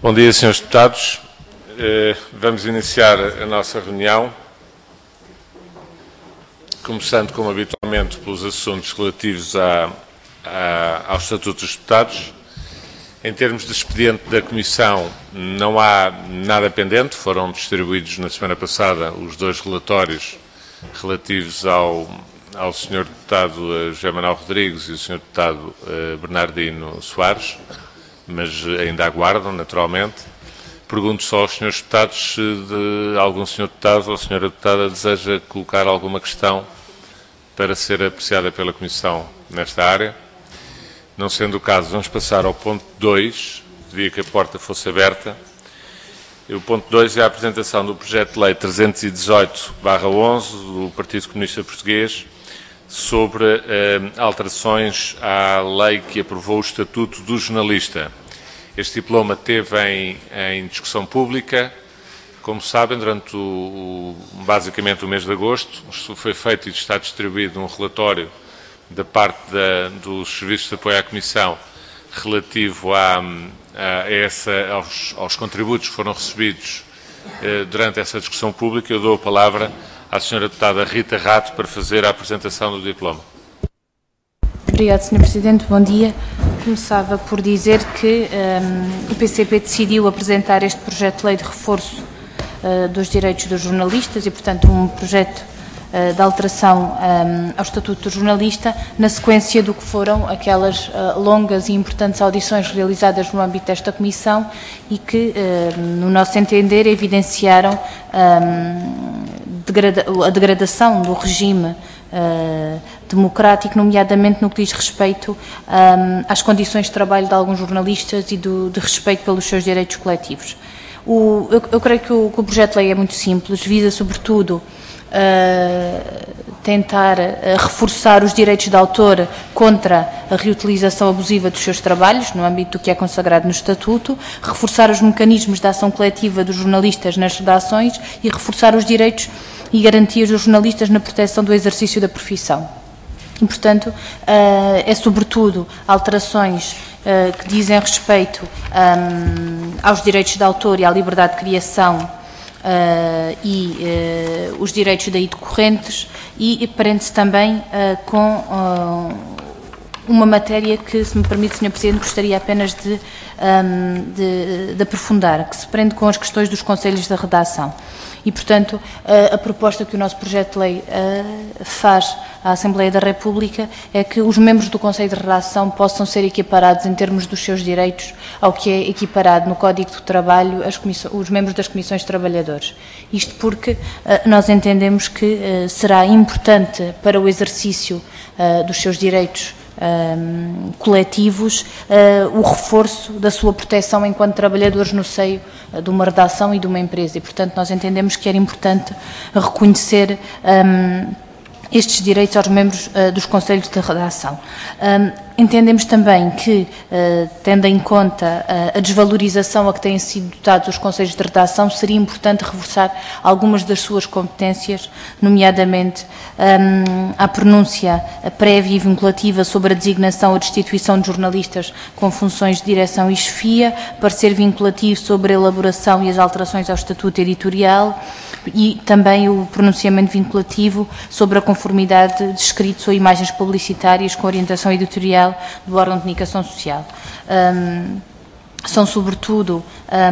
Bom dia, senhores deputados. Vamos iniciar a nossa reunião, começando, como habitualmente, pelos assuntos relativos ao Estatuto dos Deputados. Em termos de expediente da Comissão, não há nada pendente. Foram distribuídos na semana passada os dois relatórios relativos ao Sr. Deputado José Manuel Rodrigues e o Sr. Deputado Bernardino Soares, mas ainda aguardam, naturalmente. Pergunto só aos senhores deputados se algum senhor deputado ou senhora deputada deseja colocar alguma questão para ser apreciada pela Comissão nesta área. Não sendo o caso, vamos passar ao ponto 2, via que a porta fosse aberta. E o ponto 2 é a apresentação do projeto de lei 318/11 do Partido Comunista Português sobre alterações à lei que aprovou o Estatuto do Jornalista. Este diploma teve em discussão pública, como sabem, durante basicamente o mês de agosto. Foi feito e está distribuído um relatório da parte dos serviços de apoio à Comissão relativo aos contributos que foram recebidos durante essa discussão pública. Eu dou a palavra à senhora deputada Rita Rato para fazer a apresentação do diploma. Obrigada, Sr. Presidente. Bom dia. Começava por dizer que o PCP decidiu apresentar este projeto de lei de reforço dos direitos dos jornalistas e, portanto, um projeto de alteração ao Estatuto do Jornalista, na sequência do que foram aquelas longas e importantes audições realizadas no âmbito desta Comissão e que, no nosso entender, evidenciaram a degradação do regime democrático, nomeadamente no que diz respeito às condições de trabalho de alguns jornalistas e de respeito pelos seus direitos coletivos. Eu creio que o projeto de lei é muito simples, visa sobretudo tentar reforçar os direitos de autor contra a reutilização abusiva dos seus trabalhos, no âmbito do que é consagrado no Estatuto, reforçar os mecanismos de ação coletiva dos jornalistas nas redações e reforçar os direitos e garantias dos jornalistas na proteção do exercício da profissão. E, portanto, é sobretudo alterações que dizem respeito aos direitos de autor e à liberdade de criação os direitos daí decorrentes e prende-se também com uma matéria que, se me permite, Sr. Presidente, gostaria apenas de aprofundar, que se prende com as questões dos conselhos de redação. E, portanto, a proposta que o nosso projeto de lei faz à Assembleia da República é que os membros do Conselho de Redação possam ser equiparados em termos dos seus direitos ao que é equiparado no Código do Trabalho os membros das Comissões de Trabalhadores. Isto porque nós entendemos que será importante para o exercício dos seus direitos coletivos o reforço da sua proteção enquanto trabalhadores no seio de uma redação e de uma empresa e, portanto, nós entendemos que era importante reconhecer estes direitos aos membros dos conselhos de redação. Entendemos também que, tendo em conta a desvalorização a que têm sido dotados os conselhos de redação, seria importante reforçar algumas das suas competências, nomeadamente a pronúncia prévia e vinculativa sobre a designação ou destituição de jornalistas com funções de direção e chefia, parecer vinculativo sobre a elaboração e as alterações ao estatuto editorial e também o pronunciamento vinculativo sobre a conformidade de escritos ou imagens publicitárias com orientação editorial do órgão de comunicação social. São, sobretudo,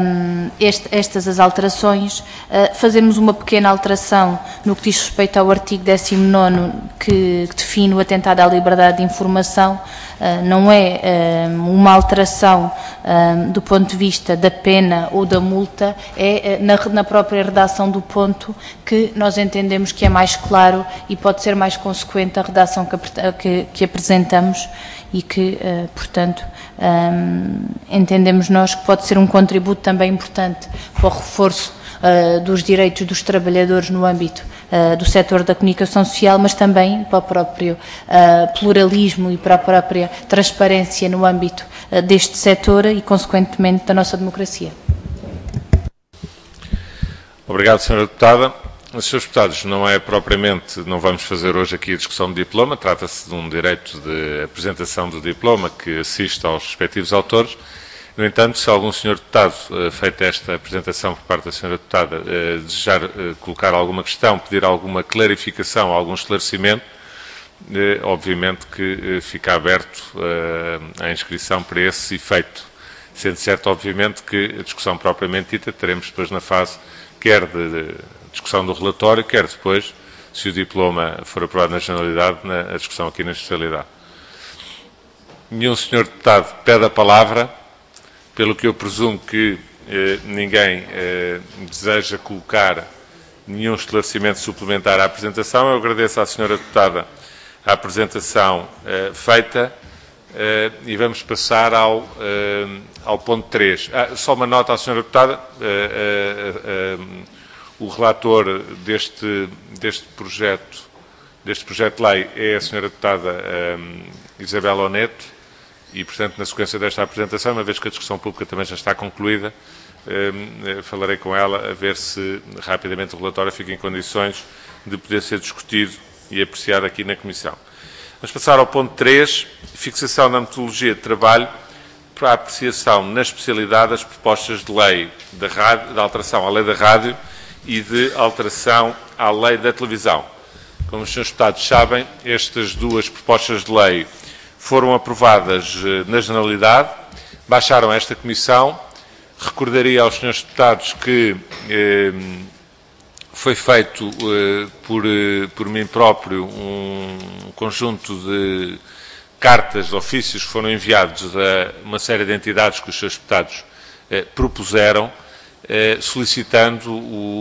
estas as alterações. Fazemos uma pequena alteração no que diz respeito ao artigo 19º, que define o atentado à liberdade de informação. Não é uma alteração do ponto de vista da pena ou da multa, é na própria redação do ponto que nós entendemos que é mais claro e pode ser mais consequente a redação que apresentamos e que, portanto, entendemos nós que pode ser um contributo também importante para o reforço dos direitos dos trabalhadores no âmbito do setor da comunicação social, mas também para o próprio pluralismo e para a própria transparência no âmbito deste setor e, consequentemente, da nossa democracia. Obrigado, Sra. Deputada. Srs. Deputados, não vamos fazer hoje aqui a discussão do diploma, trata-se de um direito de apresentação do diploma que assiste aos respectivos autores. No entanto, se algum senhor deputado, feita esta apresentação por parte da senhora deputada, desejar colocar alguma questão, pedir alguma clarificação, algum esclarecimento, obviamente que fica aberto a inscrição para esse efeito. Sendo certo, obviamente, que a discussão propriamente dita teremos depois na fase quer de discussão do relatório, quer depois, se o diploma for aprovado na generalidade, na discussão aqui na especialidade. Nenhum senhor deputado pede a palavra, pelo que eu presumo que ninguém deseja colocar nenhum esclarecimento suplementar à apresentação. Eu agradeço à senhora deputada a apresentação feita e vamos passar ao ponto 3. Só uma nota à senhora deputada, o relator deste projeto de lei é a senhora deputada Isabel Oneto, e, portanto, na sequência desta apresentação, uma vez que a discussão pública também já está concluída, falarei com ela a ver se rapidamente o relatório fica em condições de poder ser discutido e apreciado aqui na Comissão. Vamos passar ao ponto 3, fixação da metodologia de trabalho para a apreciação na especialidade das propostas de lei de alteração à lei da rádio e de alteração à lei da televisão. Como os senhores deputados sabem, estas duas propostas de lei foram aprovadas na generalidade, baixaram a esta Comissão. Recordaria aos senhores deputados que foi feito por mim próprio um conjunto de cartas, de ofícios que foram enviados a uma série de entidades que os senhores deputados propuseram, solicitando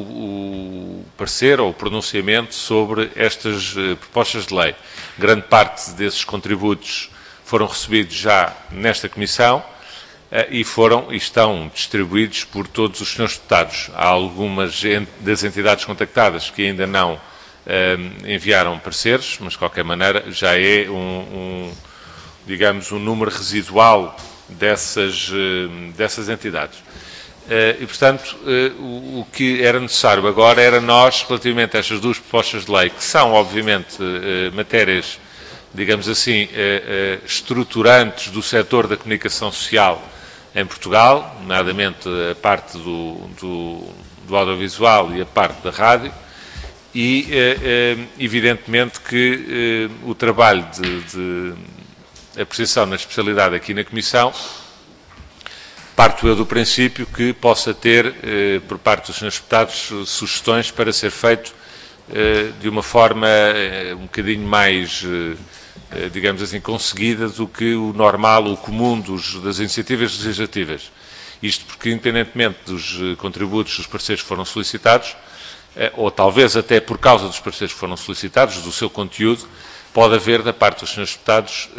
o parecer ou o pronunciamento sobre estas propostas de lei. Grande parte desses contributos foram recebidos já nesta Comissão e estão distribuídos por todos os senhores deputados. Há algumas das entidades contactadas que ainda não enviaram pareceres, mas de qualquer maneira já é digamos, um número residual dessas entidades. E, portanto, o que era necessário agora era nós, relativamente a estas duas propostas de lei, que são, obviamente, matérias, digamos assim, estruturantes do setor da comunicação social em Portugal, nomeadamente a parte do audiovisual e a parte da rádio, e, evidentemente, que o trabalho de apreciação na especialidade aqui na Comissão, parto eu do princípio que possa ter, por parte dos senhores deputados, sugestões para ser feito de uma forma um bocadinho mais, digamos assim, conseguida do que o normal, o comum das iniciativas legislativas. Isto porque, independentemente dos contributos dos parceiros que foram solicitados, ou talvez até por causa dos parceiros que foram solicitados, do seu conteúdo, pode haver, da parte dos senhores deputados,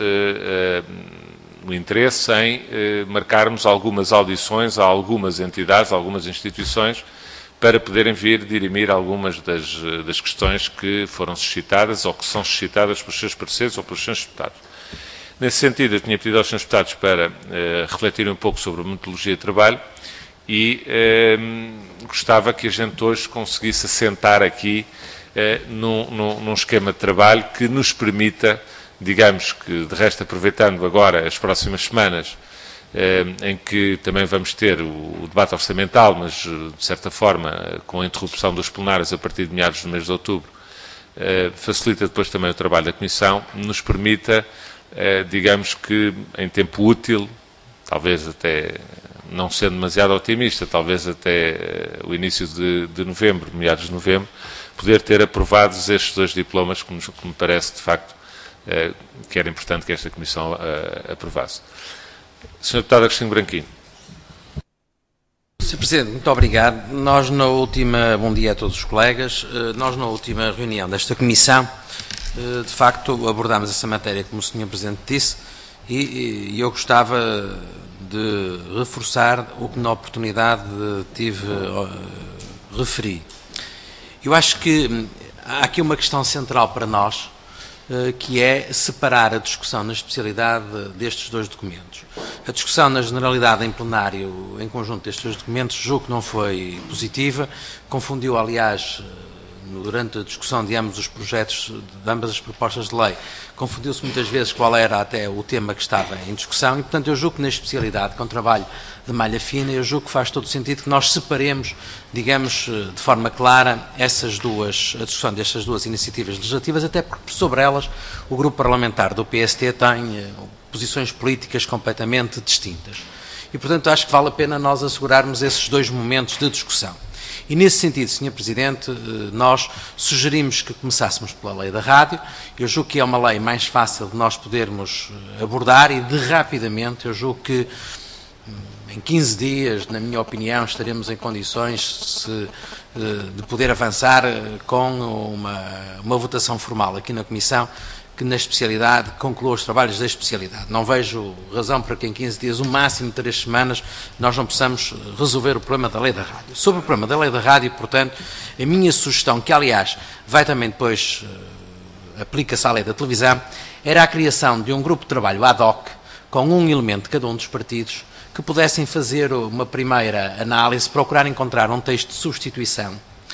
o interesse em marcarmos algumas audições a algumas entidades, a algumas instituições, para poderem vir dirimir algumas das questões que foram suscitadas ou que são suscitadas pelos seus parceiros ou pelos senhores deputados. Nesse sentido, eu tinha pedido aos senhores deputados para refletirem um pouco sobre a metodologia de trabalho e gostava que a gente hoje conseguisse assentar aqui num esquema de trabalho que nos permita, digamos que, de resto, aproveitando agora as próximas semanas, em que também vamos ter o debate orçamental, mas, de certa forma, com a interrupção dos plenários a partir de meados do mês de outubro, facilita depois também o trabalho da Comissão, nos permita, digamos que, em tempo útil, talvez até, não sendo demasiado otimista, talvez até o início de novembro, meados de novembro, poder ter aprovados estes dois diplomas, que me parece, de facto, que era importante que esta Comissão aprovasse. Sr. Deputado Agostinho Branquinho. Sr. Presidente, muito obrigado. Bom dia a todos os colegas. Nós, na última reunião desta Comissão, de facto, abordámos essa matéria, como o Sr. Presidente disse, e eu gostava de reforçar o que na oportunidade referi. Eu acho que há aqui uma questão central para nós, que é separar a discussão na especialidade destes dois documentos. A discussão na generalidade em plenário, em conjunto destes dois documentos, julgo que não foi positiva, confundiu, aliás, durante a discussão de ambos os projetos, de ambas as propostas de lei, confundiu-se muitas vezes qual era até o tema que estava em discussão e, portanto, eu julgo que na especialidade, com trabalho de malha fina, eu julgo que faz todo o sentido que nós separemos, digamos, de forma clara, a discussão destas duas iniciativas legislativas, até porque sobre elas o grupo parlamentar do PST tem posições políticas completamente distintas. E, portanto, acho que vale a pena nós assegurarmos esses dois momentos de discussão. E, nesse sentido, Sr. Presidente, nós sugerimos que começássemos pela lei da rádio. Eu julgo que é uma lei mais fácil de nós podermos abordar e de rapidamente. Eu julgo que em 15 dias, na minha opinião, estaremos em condições de poder avançar com uma votação formal aqui na Comissão, que na especialidade conclua os trabalhos da especialidade. Não vejo razão para que em 15 dias, o máximo de 3 semanas, nós não possamos resolver o problema da lei da rádio. Sobre o problema da lei da rádio, portanto, a minha sugestão, que aliás vai também depois, aplica-se à lei da televisão, era a criação de um grupo de trabalho ad hoc, com um elemento de cada um dos partidos, que pudessem fazer uma primeira análise, procurar encontrar um texto de substituição,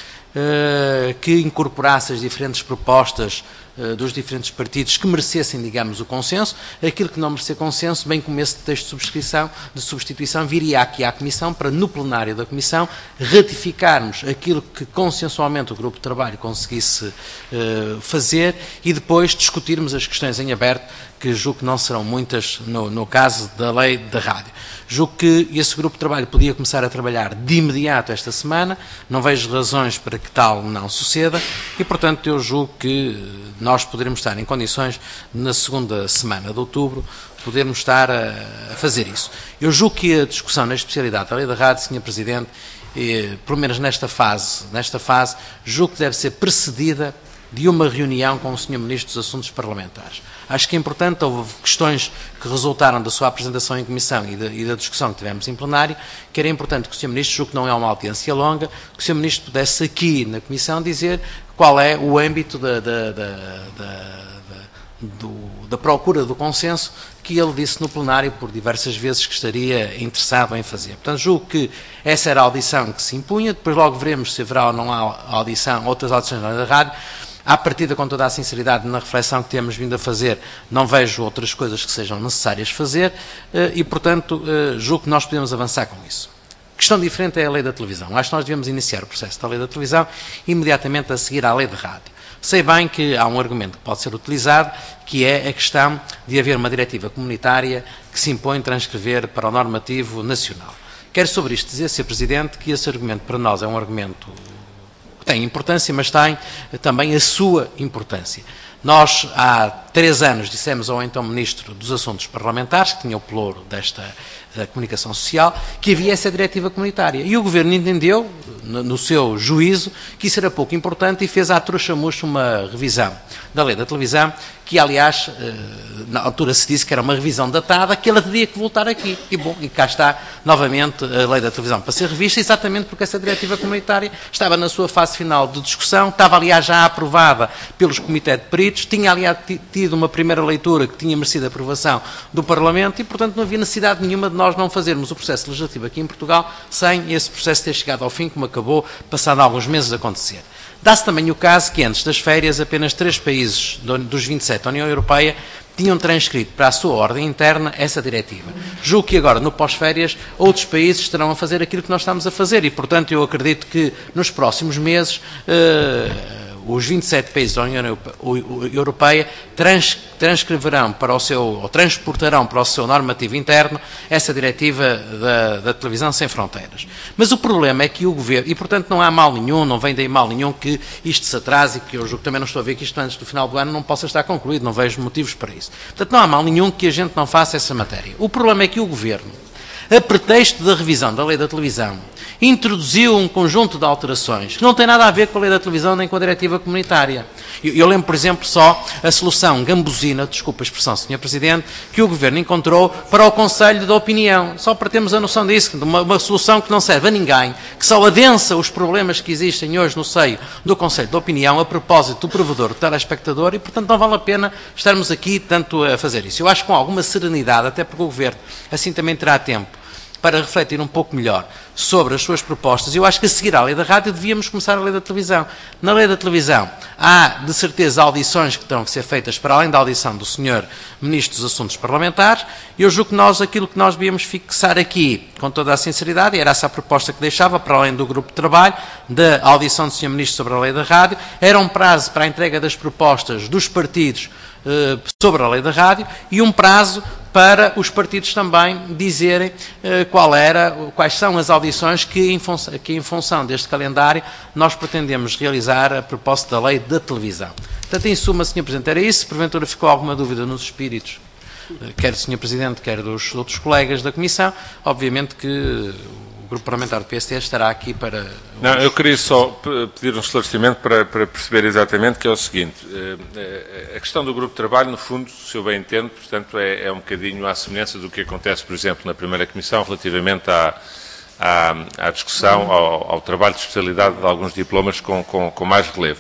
que incorporasse as diferentes propostas dos diferentes partidos que merecessem, digamos, o consenso. Aquilo que não merecer consenso, bem como esse texto de substituição, viria aqui à Comissão para, no plenário da Comissão, ratificarmos aquilo que consensualmente o grupo de trabalho conseguisse fazer e depois discutirmos as questões em aberto, que julgo que não serão muitas no caso da lei da rádio. Julgo que esse grupo de trabalho podia começar a trabalhar de imediato esta semana, não vejo razões para que tal não suceda e, portanto, eu julgo que nós poderemos estar em condições, na segunda semana de outubro, podermos estar a fazer isso. Eu julgo que a discussão na especialidade da lei da rádio, Sr. Presidente, pelo menos nesta fase, julgo que deve ser precedida de uma reunião com o Sr. Ministro dos Assuntos Parlamentares. Acho que é importante, houve questões que resultaram da sua apresentação em comissão e da discussão que tivemos em plenário, que era importante que o Sr. Ministro, julgo que não é uma audiência longa, que o Sr. Ministro pudesse aqui na comissão dizer qual é o âmbito da procura do consenso que ele disse no plenário por diversas vezes que estaria interessado em fazer. Portanto, julgo que essa era a audição que se impunha, depois logo veremos se haverá ou não há audição, outras audições na rádio. À partida, com toda a sinceridade, na reflexão que temos vindo a fazer, não vejo outras coisas que sejam necessárias fazer e, portanto, julgo que nós podemos avançar com isso. Questão diferente é a lei da televisão. Acho que nós devemos iniciar o processo da lei da televisão imediatamente a seguir à lei de rádio. Sei bem que há um argumento que pode ser utilizado, que é a questão de haver uma diretiva comunitária que se impõe transcrever para o normativo nacional. Quero sobre isto dizer, Sr. Presidente, que esse argumento para nós é um argumento tem importância, mas tem também a sua importância. Nós, há 3 anos, dissemos ao então Ministro dos Assuntos Parlamentares, que tinha o pelouro da comunicação social, que havia essa diretiva comunitária. E o Governo entendeu, no seu juízo, que isso era pouco importante e fez à trouxa-murcha uma revisão da lei da televisão, que, aliás, na altura se disse que era uma revisão datada, que ela teria que voltar aqui. E, bom, e cá está, novamente, a lei da televisão para ser revista, exatamente porque essa diretiva comunitária estava na sua fase final de discussão, estava, aliás, já aprovada pelos comitês de peritos, tinha, aliás, tido uma primeira leitura que tinha merecido a aprovação do Parlamento e, portanto, não havia necessidade nenhuma de nós não fazermos o processo legislativo aqui em Portugal sem esse processo ter chegado ao fim, como acabou, passado alguns meses, a acontecer. Dá-se também o caso que, antes das férias, apenas 3 países dos 27 da União Europeia tinham transcrito para a sua ordem interna essa diretiva. Julgo que agora, no pós-férias, outros países estarão a fazer aquilo que nós estamos a fazer e, portanto, eu acredito que nos próximos meses os 27 países da União Europeia transcreverão para o seu, ou transportarão para o seu normativo interno essa diretiva da televisão sem fronteiras. Mas o problema é que o Governo, e portanto não há mal nenhum, não vem daí mal nenhum que isto se atrase e que eu julgo, também não estou a ver que isto antes do final do ano não possa estar concluído, não vejo motivos para isso. Portanto não há mal nenhum que a gente não faça essa matéria. O problema é que o Governo, a pretexto da revisão da lei da televisão, introduziu um conjunto de alterações que não tem nada a ver com a lei da televisão nem com a diretiva comunitária. Eu lembro, por exemplo, só a solução gambusina, desculpa a expressão, Sr. Presidente, que o Governo encontrou para o Conselho da Opinião. Só para termos a noção disso, uma solução que não serve a ninguém, que só adensa os problemas que existem hoje no seio do Conselho da Opinião a propósito do provedor, do telespectador, e, portanto, não vale a pena estarmos aqui tanto a fazer isso. Eu acho que com alguma serenidade, até porque o Governo assim também terá tempo para refletir um pouco melhor sobre as suas propostas. Eu acho que a seguir à lei da rádio devíamos começar a lei da televisão. Na lei da televisão há, de certeza, audições que terão que ser feitas para além da audição do Sr. Ministro dos Assuntos Parlamentares, e eu julgo que aquilo que nós devíamos fixar aqui, com toda a sinceridade, e era essa a proposta que deixava, para além do grupo de trabalho, da audição do Sr. Ministro sobre a lei da rádio, era um prazo para a entrega das propostas dos partidos sobre a lei da rádio e um prazo para os partidos também dizerem quais são as audições que em função deste calendário nós pretendemos realizar a propósito da lei da televisão. Portanto, em suma, Sr. Presidente, era isso. Se porventura ficou alguma dúvida nos espíritos, quer do Sr. Presidente, quer dos outros colegas da Comissão, obviamente que o Grupo Parlamentar do PST estará aqui para... Não, eu queria só pedir um esclarecimento para perceber exatamente, que é o seguinte. A questão do grupo de trabalho, no fundo, se eu bem entendo, portanto, é um bocadinho à semelhança do que acontece, por exemplo, na primeira Comissão, relativamente à discussão, ao trabalho de especialidade de alguns diplomas com mais relevo.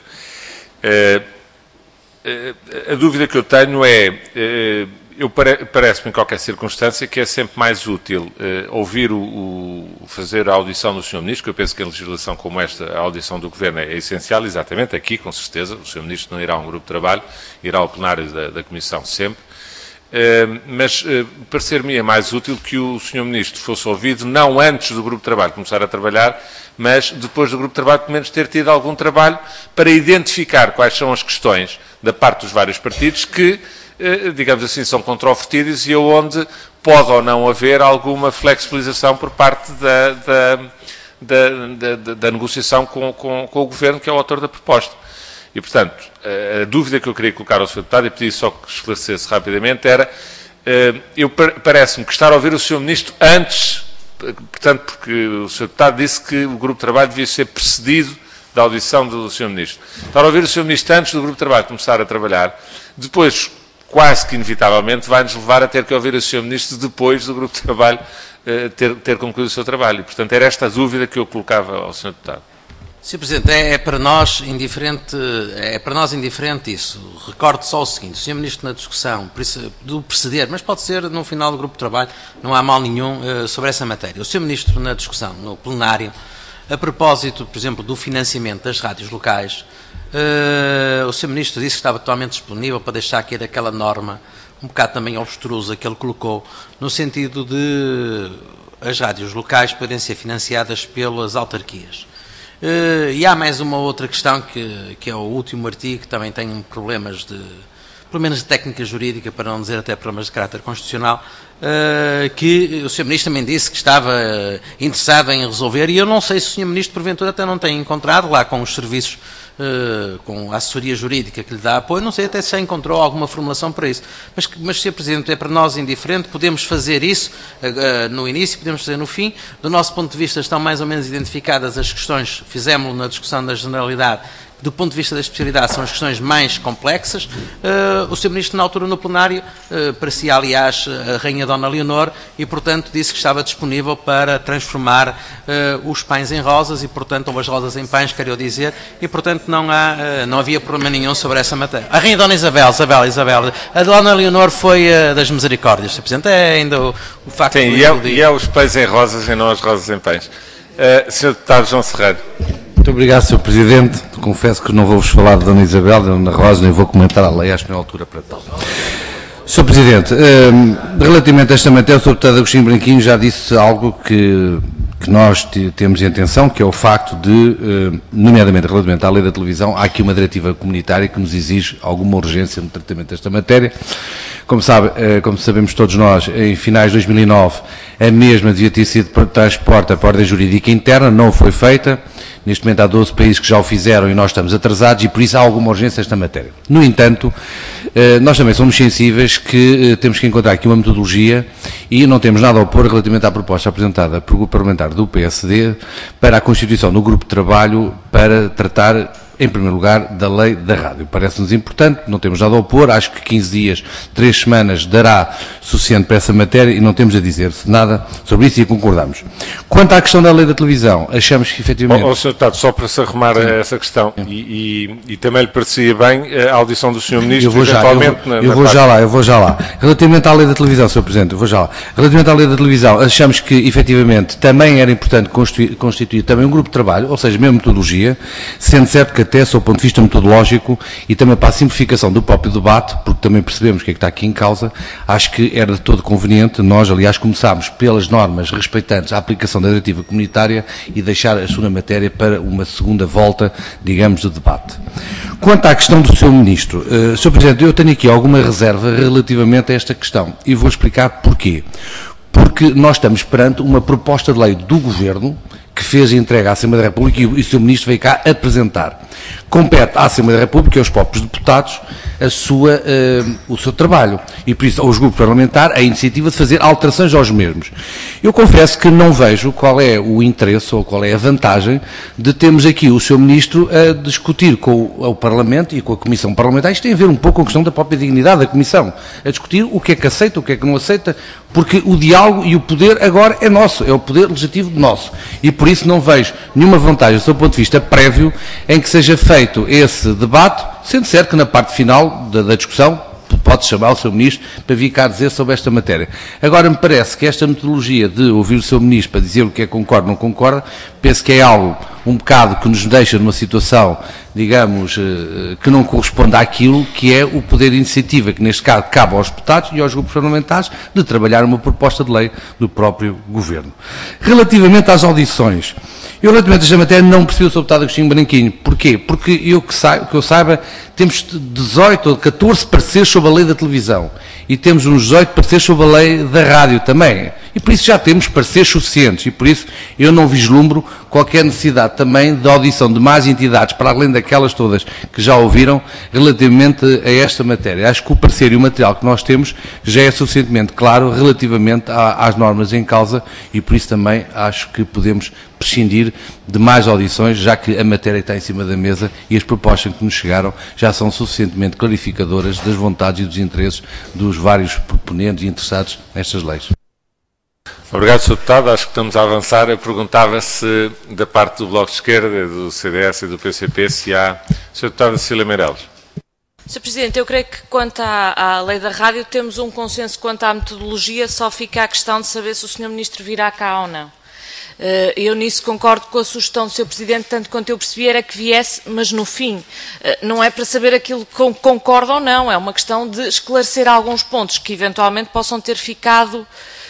A dúvida que eu tenho é... Parece-me, em qualquer circunstância, que é sempre mais útil fazer a audição do Sr. Ministro, que eu penso que em legislação como esta, a audição do Governo é essencial, exatamente aqui, com certeza. O Sr. Ministro não irá a um grupo de trabalho, irá ao plenário da Comissão sempre. Mas parecer-me mais útil que o Sr. Ministro fosse ouvido, não antes do grupo de trabalho começar a trabalhar, mas depois do grupo de trabalho, pelo menos, ter tido algum trabalho para identificar quais são as questões da parte dos vários partidos que, digamos assim, são controvertidas e onde pode ou não haver alguma flexibilização por parte da negociação com o Governo, que é o autor da proposta. E, portanto, a dúvida que eu queria colocar ao Sr. Deputado, e pedi só que esclarecesse rapidamente, era, parece-me que estar a ouvir o Sr. Ministro antes, portanto, porque o Sr. Deputado disse que o grupo de trabalho devia ser precedido da audição do Sr. Ministro. Estar a ouvir o Sr. Ministro antes do grupo de trabalho começar a trabalhar, depois, quase que inevitavelmente, vai-nos levar a ter que ouvir o Sr. Ministro depois do grupo de trabalho ter concluído o seu trabalho. E, portanto, era esta a dúvida que eu colocava ao Sr. Deputado. Sr. Presidente, é para nós indiferente isso. Recordo só o seguinte: o Sr. Ministro, na discussão do preceder, mas pode ser no final do grupo de trabalho, não há mal nenhum sobre essa matéria. O Sr. Ministro, na discussão, no plenário, a propósito, por exemplo, do financiamento das rádios locais, o Sr. Ministro disse que estava totalmente disponível para deixar aqui daquela norma, um bocado também obstrusa, que ele colocou, no sentido de as rádios locais poderem ser financiadas pelas autarquias. E há mais uma outra questão, que é o último artigo, que também tem problemas pelo menos de técnica jurídica, para não dizer até problemas de caráter constitucional, que o Sr. Ministro também disse que estava interessado em resolver, e eu não sei se o Sr. Ministro, porventura, até não tem encontrado lá com os serviços, com a assessoria jurídica que lhe dá apoio, não sei até se já encontrou alguma formulação para isso. Mas Sr. Presidente, é para nós indiferente, podemos fazer isso no início, podemos fazer no fim. Do nosso ponto de vista, estão mais ou menos identificadas as questões, fizemos-lo na discussão da generalidade. Do ponto de vista da especialidade, são as questões mais complexas. O Sr. Ministro, na altura, no plenário, parecia, aliás, a Rainha Dona Leonor, e, portanto, disse que estava disponível para transformar os pães em rosas, e, portanto, ou as rosas em pães, quero dizer, e, portanto, não havia problema nenhum sobre essa matéria. A Rainha Dona Isabel, a Dona Leonor foi das Misericórdias, Sr. Presidente, é ainda o facto... Sim, e é os pães em rosas e não as rosas em pães. Sr. Deputado João Serrano. Muito obrigado, Sr. Presidente. Confesso que não vou-vos falar de Dona Isabel, de Dona Rosa, nem vou comentar a lei, acho que não é a altura para tal. Sr. Presidente, relativamente a esta matéria, o Sr. Deputado Agostinho Branquinho já disse algo que nós temos em atenção, que é o facto de, nomeadamente relativamente à lei da televisão, há aqui uma diretiva comunitária que nos exige alguma urgência no tratamento desta matéria. Como sabemos todos nós, em finais de 2009, a mesma devia ter sido transportada para a ordem jurídica interna, não foi feita. Neste momento há 12 países que já o fizeram e nós estamos atrasados, e por isso há alguma urgência nesta matéria. No entanto, nós também somos sensíveis que temos que encontrar aqui uma metodologia, e não temos nada a opor relativamente à proposta apresentada pelo Grupo Parlamentar do PSD para a constituição do grupo de trabalho para tratar em primeiro lugar, da lei da rádio. Parece-nos importante, não temos nada a opor, acho que 15 dias, 3 semanas dará suficiente para essa matéria e não temos a dizer-se nada sobre isso e concordamos. Quanto à questão da lei da televisão, achamos que efetivamente... Sr. Deputado, só para se arrumar a essa questão, e também lhe parecia bem a audição do Sr. Ministro, eu vou já lá. Relativamente à lei da televisão, Sr. Presidente, eu vou já lá. Relativamente à lei da televisão, achamos que efetivamente também era importante constituir também um grupo de trabalho, ou seja, mesmo metodologia, sendo certo que até, sob o ponto de vista metodológico e também para a simplificação do próprio debate, porque também percebemos o que é que está aqui em causa, acho que era de todo conveniente nós, aliás, começámos pelas normas respeitantes à aplicação da diretiva comunitária e deixar a segunda matéria para uma segunda volta, digamos, de debate. Quanto à questão do Sr. Ministro, Sr. Presidente, eu tenho aqui alguma reserva relativamente a esta questão e vou explicar porquê. Porque nós estamos perante uma proposta de lei do Governo que fez entrega à Assembleia da República e o Sr. Ministro veio cá apresentar. Compete à Assembleia da República e aos próprios deputados o seu trabalho e, por isso, aos grupos parlamentares, a iniciativa de fazer alterações aos mesmos. Eu confesso que não vejo qual é o interesse ou qual é a vantagem de termos aqui o Sr. Ministro a discutir com o Parlamento e com a Comissão Parlamentar. Isto tem a ver um pouco com a questão da própria dignidade da Comissão, a discutir o que é que aceita, o que é que não aceita, porque o diálogo e o poder agora é nosso, é o poder legislativo nosso. E por isso não vejo nenhuma vantagem, do seu ponto de vista prévio, em que seja feito esse debate, sendo certo que na parte final da discussão pode chamar o Sr. Ministro para vir cá dizer sobre esta matéria. Agora, me parece que esta metodologia de ouvir o Sr. Ministro para dizer o que é que concorda ou não concorda, penso que é algo um bocado que nos deixa numa situação, digamos, que não corresponde àquilo que é o poder de iniciativa, que neste caso cabe aos deputados e aos grupos parlamentares de trabalhar uma proposta de lei do próprio Governo. Relativamente às audições, eu relativamente a esta matéria não percebi o Sr. Deputado Agostinho Branquinho. Porquê? Porque que eu saiba, temos 18 ou 14 pareceres sobre a lei da televisão e temos uns 18 pareceres sobre a lei da rádio também. E por isso já temos pareceres suficientes e por isso eu não vislumbro qualquer necessidade também de audição de mais entidades, para além daquelas todas que já ouviram, relativamente a esta matéria. Acho que o parecer e o material que nós temos já é suficientemente claro relativamente às normas em causa e por isso também acho que podemos prescindir de mais audições, já que a matéria está em cima da mesa e as propostas que nos chegaram já são suficientemente clarificadoras das vontades e dos interesses dos vários proponentes e interessados nestas leis. Obrigado, Sr. Deputado. Acho que estamos a avançar. Eu perguntava se, da parte do Bloco de Esquerda, do CDS e do PCP, se há... Sr. Deputado Cecília Meirelles. Sr. Presidente, eu creio que quanto à lei da rádio temos um consenso quanto à metodologia, só fica a questão de saber se o Sr. Ministro virá cá ou não. Eu nisso concordo com a sugestão do Sr. Presidente, tanto quanto eu percebi era que viesse, mas no fim não é para saber aquilo que concorda ou não, é uma questão de esclarecer alguns pontos que eventualmente possam ter ficado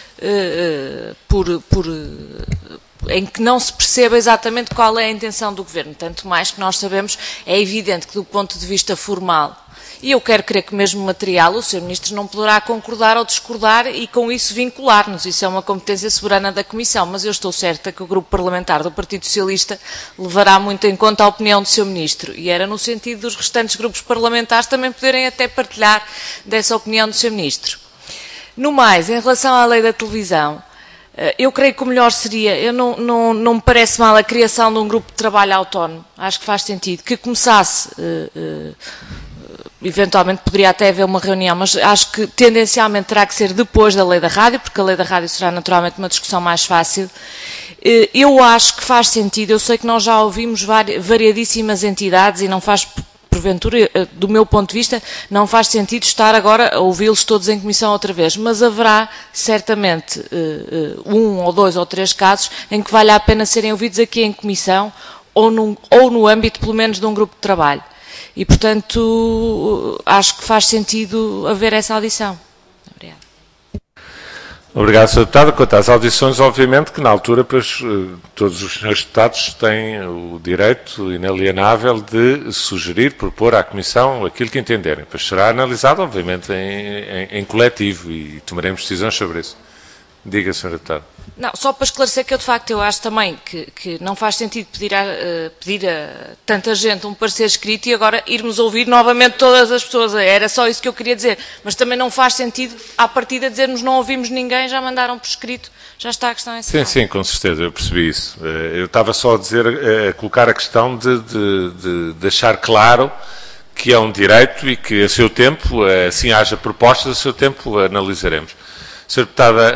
em que não se perceba exatamente qual é a intenção do Governo, tanto mais que nós sabemos, é evidente que do ponto de vista formal, e eu quero crer que mesmo material, o Sr. Ministro não poderá concordar ou discordar e com isso vincular-nos, isso é uma competência soberana da Comissão, mas eu estou certa que o Grupo Parlamentar do Partido Socialista levará muito em conta a opinião do Sr. Ministro, e era no sentido dos restantes grupos parlamentares também poderem até partilhar dessa opinião do Sr. Ministro. No mais, em relação à lei da televisão, eu creio que o melhor seria, não me parece mal a criação de um grupo de trabalho autónomo, acho que faz sentido, que começasse, eventualmente poderia até haver uma reunião, mas acho que tendencialmente terá que ser depois da lei da rádio, porque a lei da rádio será naturalmente uma discussão mais fácil. Eu acho que faz sentido, eu sei que nós já ouvimos variadíssimas entidades e não faz... porventura, do meu ponto de vista, não faz sentido estar agora a ouvi-los todos em comissão outra vez, mas haverá certamente um ou dois ou três casos em que vale a pena serem ouvidos aqui em comissão ou no âmbito, pelo menos, de um grupo de trabalho. E, portanto, acho que faz sentido haver essa audição. Obrigada. Obrigado, Sr. Deputado. Quanto às audições, obviamente que na altura pois, todos os senhores deputados têm o direito inalienável de sugerir, propor à Comissão aquilo que entenderem. Depois será analisado, obviamente, em coletivo e tomaremos decisões sobre isso. Diga, Sr. Deputado. Não, só para esclarecer que eu, de facto, eu acho também que não faz sentido pedir a tanta gente um parecer escrito e agora irmos ouvir novamente todas as pessoas. Era só isso que eu queria dizer. Mas também não faz sentido, à partida, dizermos não ouvimos ninguém, já mandaram por escrito, já está a questão encerrada. Sim, com certeza, eu percebi isso. Eu estava só a colocar a questão de deixar claro que é um direito e que, a seu tempo, assim haja propostas, a seu tempo analisaremos. Sra. Deputada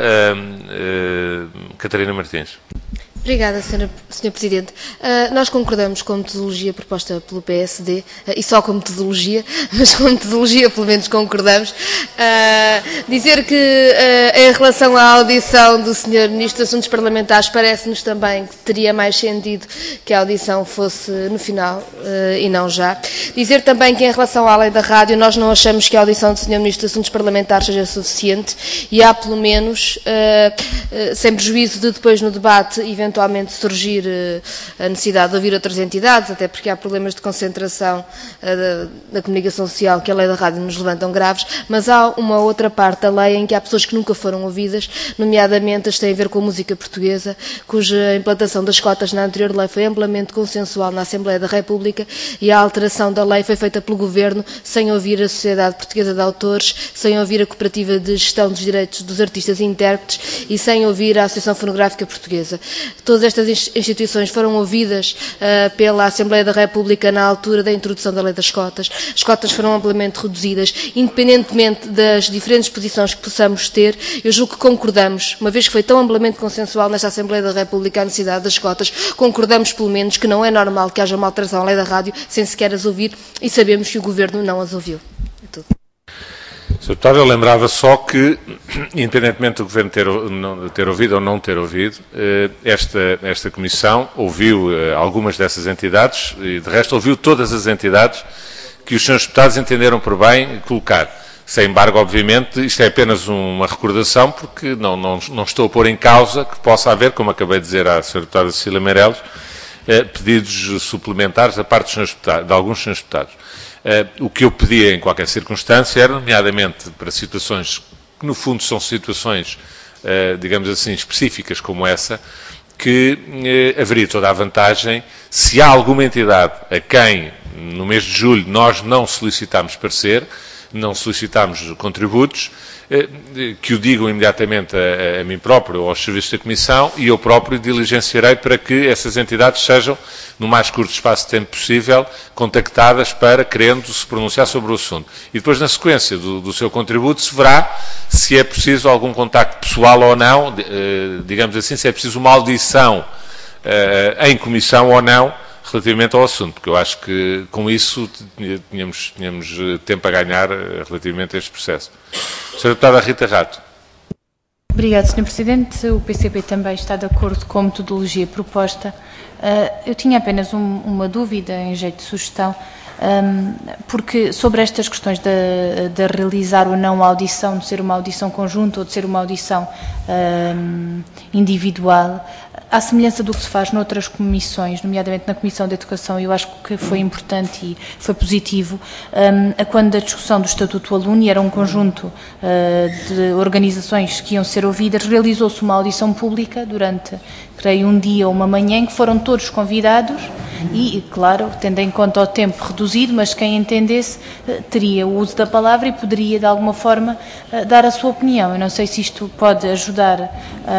Catarina Martins. Obrigada, Sr. Presidente. Nós concordamos com a metodologia proposta pelo PSD, e só com metodologia, mas com metodologia pelo menos concordamos. Dizer que em relação à audição do Sr. Ministro dos Assuntos Parlamentares, parece-nos também que teria mais sentido que a audição fosse no final e não já. Dizer também que em relação à lei da rádio, nós não achamos que a audição do Sr. Ministro dos Assuntos Parlamentares seja suficiente e há pelo menos, sem prejuízo de depois no debate, eventualmente surgir a necessidade de ouvir outras entidades, até porque há problemas de concentração da comunicação social que a lei da rádio nos levantam graves, mas há uma outra parte da lei em que há pessoas que nunca foram ouvidas, nomeadamente as que têm a ver com a música portuguesa, cuja implantação das cotas na anterior lei foi amplamente consensual na Assembleia da República e a alteração da lei foi feita pelo Governo sem ouvir a Sociedade Portuguesa de Autores, sem ouvir a Cooperativa de Gestão dos Direitos dos Artistas e Intérpretes e sem ouvir a Associação Fonográfica Portuguesa. Todas estas instituições foram ouvidas pela Assembleia da República na altura da introdução da lei das cotas. As cotas foram amplamente reduzidas, independentemente das diferentes posições que possamos ter. Eu julgo que concordamos, uma vez que foi tão amplamente consensual nesta Assembleia da República a necessidade das cotas, concordamos pelo menos que não é normal que haja uma alteração à lei da rádio sem sequer as ouvir e sabemos que o Governo não as ouviu. É tudo. Sr. Deputado, eu lembrava só que, independentemente do Governo ter ouvido ou não ter ouvido, esta Comissão ouviu algumas dessas entidades e, de resto, ouviu todas as entidades que os Srs. Deputados entenderam por bem colocar. Sem embargo, obviamente, isto é apenas uma recordação, porque não estou a pôr em causa que possa haver, como acabei de dizer à Sra. Deputada Cecília Meireles, pedidos suplementares da parte de alguns Srs. Deputados. O que eu pedia em qualquer circunstância era, nomeadamente, para situações que, no fundo, são situações, digamos assim, específicas como essa, que haveria toda a vantagem, se há alguma entidade a quem, no mês de julho, nós não solicitámos parecer, não solicitámos contributos, que o digam imediatamente a mim próprio ou aos serviços da Comissão e eu próprio diligenciarei para que essas entidades sejam, no mais curto espaço de tempo possível, contactadas para, querendo se pronunciar sobre o assunto. E depois, na sequência do seu contributo, se verá se é preciso algum contacto pessoal ou não, digamos assim, se é preciso uma audição em comissão ou não, relativamente ao assunto, porque eu acho que com isso tínhamos tempo a ganhar relativamente a este processo. Sra. Deputada Rita Rato. Obrigada, Sr. Presidente. O PCP também está de acordo com a metodologia proposta. Eu tinha apenas uma dúvida em jeito de sugestão, porque sobre estas questões de realizar ou não a audição, de ser uma audição conjunta ou de ser uma audição individual, à semelhança do que se faz noutras comissões, nomeadamente na Comissão de Educação, eu acho que foi importante e foi positivo, quando a discussão do Estatuto do Aluno, e era um conjunto de organizações que iam ser ouvidas, realizou-se uma audição pública durante, creio, um dia ou uma manhã, em que foram todos convidados e, claro, tendo em conta o tempo reduzido, mas quem entendesse teria o uso da palavra e poderia, de alguma forma, dar a sua opinião. Eu não sei se isto pode ajudar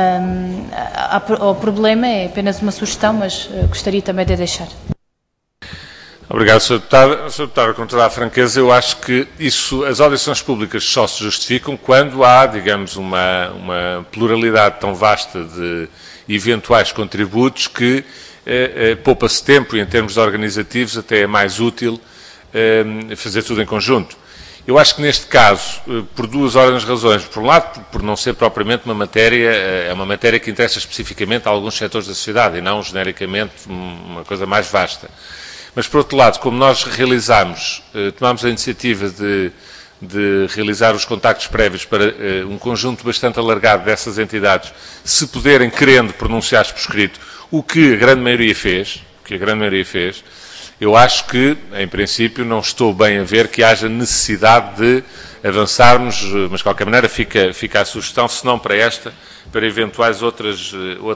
ao problema, é apenas uma sugestão, mas gostaria também de deixar. Obrigado, Sr. Deputado. Sr. Deputado, com toda a franqueza, eu acho que as audições públicas só se justificam quando há, digamos, uma pluralidade tão vasta de eventuais contributos que poupa-se tempo e, em termos organizativos, até é mais útil fazer tudo em conjunto. Eu acho que neste caso, por duas ordens de razões, por um lado, por não ser propriamente uma matéria, é uma matéria que interessa especificamente a alguns setores da sociedade e não genericamente uma coisa mais vasta. Mas, por outro lado, como nós tomámos a iniciativa de realizar os contactos prévios para um conjunto bastante alargado dessas entidades, se puderem, querendo, pronunciar-se por escrito, o que a grande maioria fez, eu acho que, em princípio, não estou bem a ver que haja necessidade de avançarmos, mas de qualquer maneira fica a sugestão, se não para esta, para eventuais outras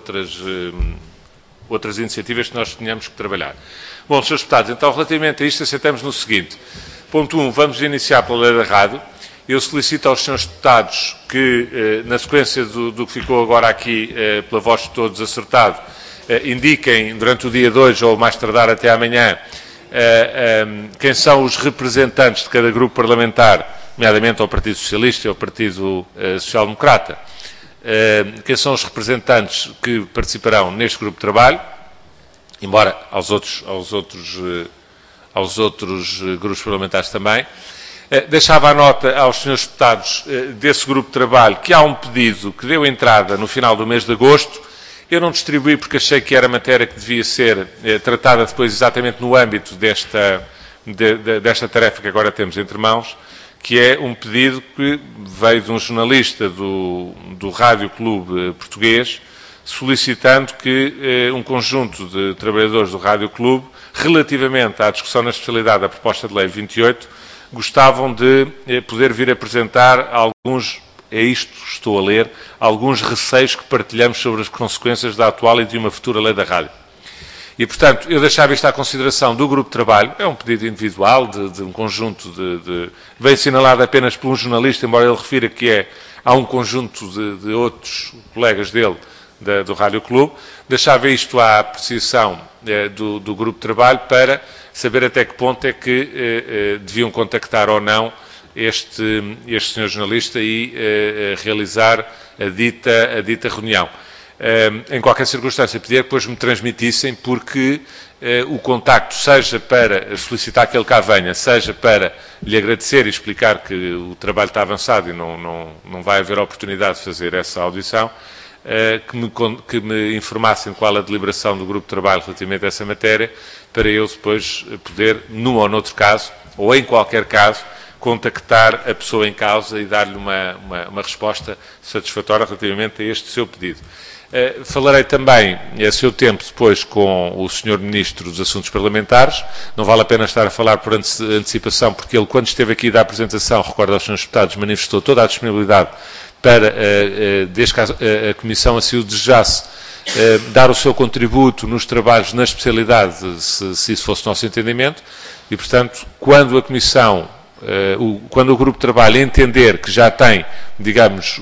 iniciativas que nós tenhamos que trabalhar. Bom, Srs. Deputados, então, relativamente a isto, assentamos no seguinte. Ponto 1, vamos iniciar pela lei da rádio. Eu solicito aos Srs. Deputados que, na sequência do que ficou agora aqui, pela voz de todos acertado, indiquem durante o dia 2 ou mais tardar até amanhã quem são os representantes de cada grupo parlamentar, nomeadamente ao Partido Socialista e ao Partido Social Democrata, quem são os representantes que participarão neste grupo de trabalho, embora aos outros grupos parlamentares também. Deixava a nota aos senhores deputados desse grupo de trabalho que há um pedido que deu entrada no final do mês de agosto. Eu não distribuí porque achei que era matéria que devia ser tratada depois exatamente no âmbito desta tarefa que agora temos entre mãos, que é um pedido que veio de um jornalista do Rádio Clube Português, solicitando que um conjunto de trabalhadores do Rádio Clube, relativamente à discussão na especialidade da proposta de lei 28, gostavam de poder vir apresentar alguns, é isto que estou a ler, alguns receios que partilhamos sobre as consequências da atual e de uma futura lei da rádio. E, portanto, eu deixava isto à consideração do grupo de trabalho, é um pedido individual de um conjunto vem assinalado apenas por um jornalista, embora ele refira que há um conjunto de outros colegas dele, do Rádio Clube, deixava isto à apreciação do grupo de trabalho para saber até que ponto é que deviam contactar ou não este senhor jornalista e realizar a dita reunião. Em qualquer circunstância, pedir que depois me transmitissem, porque o contacto, seja para solicitar que ele cá venha, seja para lhe agradecer e explicar que o trabalho está avançado e não vai haver oportunidade de fazer essa audição, que me informassem qual a deliberação do grupo de trabalho relativamente a essa matéria, para eu depois poder, num ou noutro caso, ou em qualquer caso, contactar a pessoa em causa e dar-lhe uma resposta satisfatória relativamente a este seu pedido. Falarei também, a seu tempo, depois com o Sr. Ministro dos Assuntos Parlamentares. Não vale a pena estar a falar por antecipação, porque ele, quando esteve aqui da apresentação, recordo aos Srs. Deputados, manifestou toda a disponibilidade para, desde que a Comissão assim o desejasse, dar o seu contributo nos trabalhos na especialidade, se isso fosse o nosso entendimento, e, portanto, quando a Comissão, quando o grupo de trabalho entender que já tem, digamos,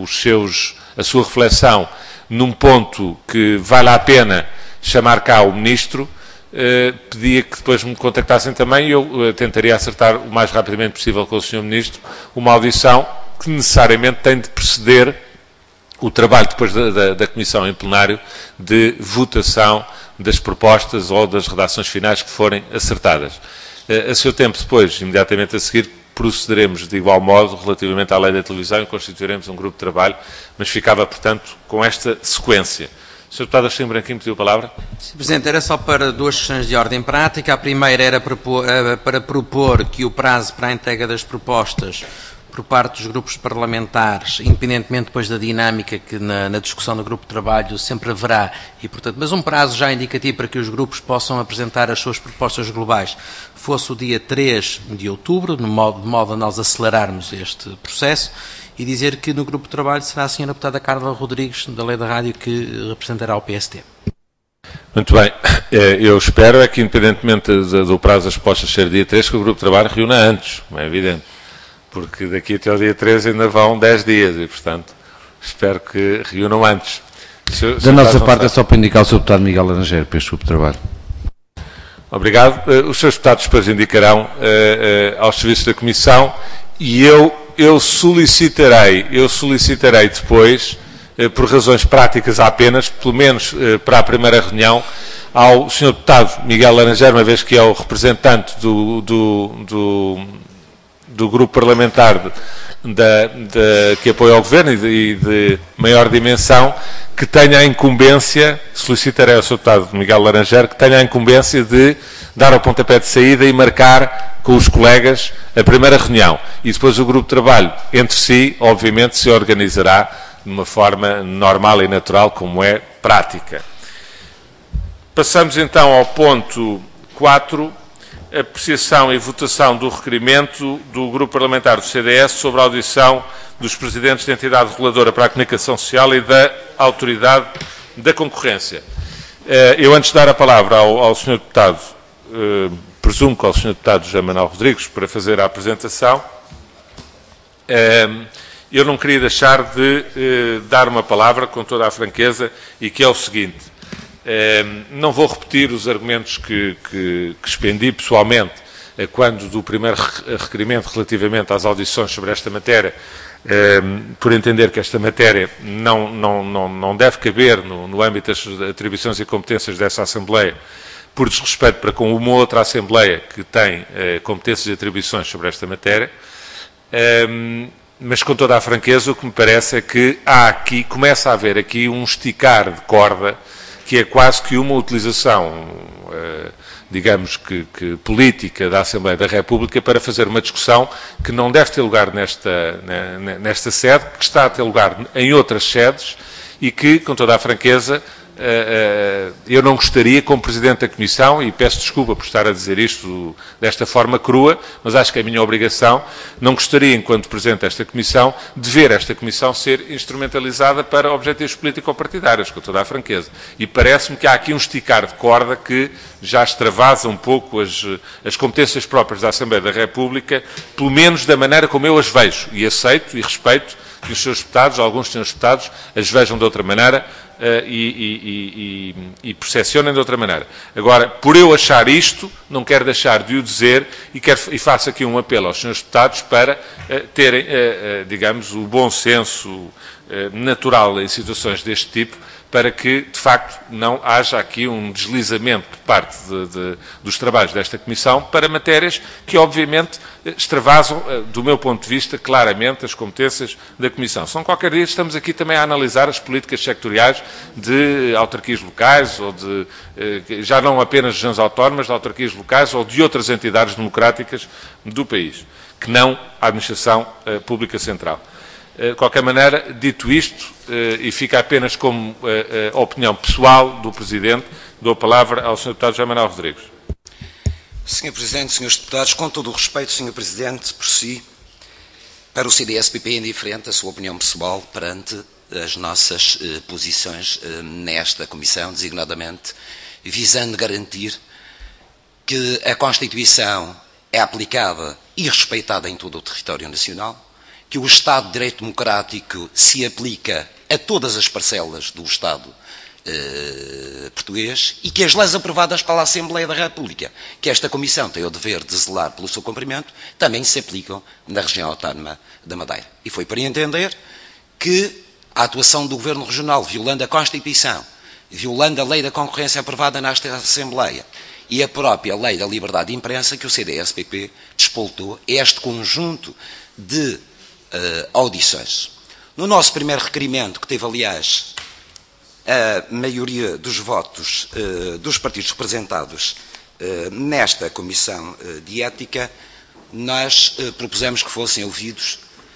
a sua reflexão num ponto que vale a pena chamar cá o Ministro, pedia que depois me contactassem também e eu tentaria acertar o mais rapidamente possível com o Sr. Ministro uma audição que necessariamente tem de preceder o trabalho depois da Comissão em plenário de votação das propostas ou das redações finais que forem acertadas. A seu tempo depois, imediatamente a seguir, procederemos de igual modo relativamente à lei da televisão e constituiremos um grupo de trabalho, mas ficava, portanto, com esta sequência. Sr. Deputado Agostinho Branquinho pediu a palavra. Sr. Presidente, era só para duas questões de ordem prática. A primeira era para propor que o prazo para a entrega das propostas por parte dos grupos parlamentares, independentemente depois da dinâmica que na discussão do grupo de trabalho sempre haverá, e portanto, mas um prazo já indicativo para que os grupos possam apresentar as suas propostas globais, fosse o dia 3 de outubro, de modo a nós acelerarmos este processo, e dizer que no grupo de trabalho será a Sra. Deputada Carla Rodrigues, da Lei da Rádio, que representará o PSD. Muito bem. Eu espero é que, independentemente do prazo das propostas ser dia 3, que o grupo de trabalho reúna antes, não é evidente. Porque daqui até ao dia 13 ainda vão 10 dias e, portanto, espero que reúnam antes. Da nossa parte é só para indicar o Sr. Deputado Miguel Laranjeiro para este grupo de trabalho. Obrigado. Os Srs. Deputados depois indicarão aos serviços da Comissão e eu solicitarei depois, por razões práticas apenas, pelo menos para a primeira reunião, ao Sr. Deputado Miguel Laranjeiro, uma vez que é o representante do grupo parlamentar que apoia o Governo e de maior dimensão, que tenha a incumbência, solicitarei ao Sr. Deputado Miguel Laranjeiro, que tenha a incumbência de dar o pontapé de saída e marcar com os colegas a primeira reunião. E depois o grupo de trabalho, entre si, obviamente, se organizará de uma forma normal e natural, como é prática. Passamos então ao ponto 4, apreciação e votação do requerimento do Grupo Parlamentar do CDS sobre a audição dos presidentes da Entidade Reguladora para a Comunicação Social e da Autoridade da Concorrência. Eu, antes de dar a palavra ao Sr. Deputado, presumo que ao Sr. Deputado José Manuel Rodrigues, para fazer a apresentação, eu não queria deixar de dar uma palavra com toda a franqueza, e que é o seguinte: não vou repetir os argumentos que expendi pessoalmente quando do primeiro requerimento relativamente às audições sobre esta matéria, por entender que esta matéria não deve caber no âmbito das atribuições e competências dessa Assembleia, por desrespeito para com uma outra Assembleia que tem competências e atribuições sobre esta matéria. Mas, com toda a franqueza, o que me parece é que começa a haver aqui um esticar de corda, que é quase que uma utilização, digamos que política da Assembleia da República para fazer uma discussão que não deve ter lugar nesta sede, que está a ter lugar em outras sedes, e que, com toda a franqueza, eu não gostaria, como Presidente da Comissão, e peço desculpa por estar a dizer isto desta forma crua, mas acho que é a minha obrigação, não gostaria, enquanto Presidente desta Comissão, de ver esta Comissão ser instrumentalizada para objetivos político-partidários, com toda a franqueza. E parece-me que há aqui um esticar de corda que já extravasa um pouco as competências próprias da Assembleia da República, pelo menos da maneira como eu as vejo, e aceito e respeito que os seus deputados, alguns senhores deputados, as vejam de outra maneira e percepcionem de outra maneira. Agora, por eu achar isto, não quero deixar de o dizer, e faço aqui um apelo aos senhores deputados para terem, digamos, o bom senso natural em situações deste tipo, para que, de facto, não haja aqui um deslizamento por parte dos trabalhos desta Comissão para matérias que, obviamente, extravasam, do meu ponto de vista, claramente as competências da Comissão. São qualquer dia estamos aqui também a analisar as políticas sectoriais de autarquias locais, ou já não apenas regiões autónomas, de autarquias locais ou de outras entidades democráticas do país, que não a Administração Pública Central. De qualquer maneira, dito isto, e fica apenas como opinião pessoal do Presidente, dou a palavra ao Sr. Deputado José Manuel Rodrigues. Sr. Presidente, Srs. Deputados, com todo o respeito, Sr. Presidente, por si, para o CDS-PP é indiferente a sua opinião pessoal perante as nossas posições nesta Comissão, designadamente visando garantir que a Constituição é aplicada e respeitada em todo o território nacional, que o Estado de Direito Democrático se aplica a todas as parcelas do Estado português, e que as leis aprovadas pela Assembleia da República, que esta Comissão tem o dever de zelar pelo seu cumprimento, também se aplicam na região autónoma da Madeira. E foi para entender que a atuação do Governo Regional, violando a Constituição, violando a Lei da Concorrência aprovada nesta Assembleia e a própria Lei da Liberdade de Imprensa, que o CDS-PP despoltou este conjunto de audições. No nosso primeiro requerimento, que teve, aliás, a maioria dos votos dos partidos representados nesta Comissão de Ética, nós propusemos que fossem ouvidos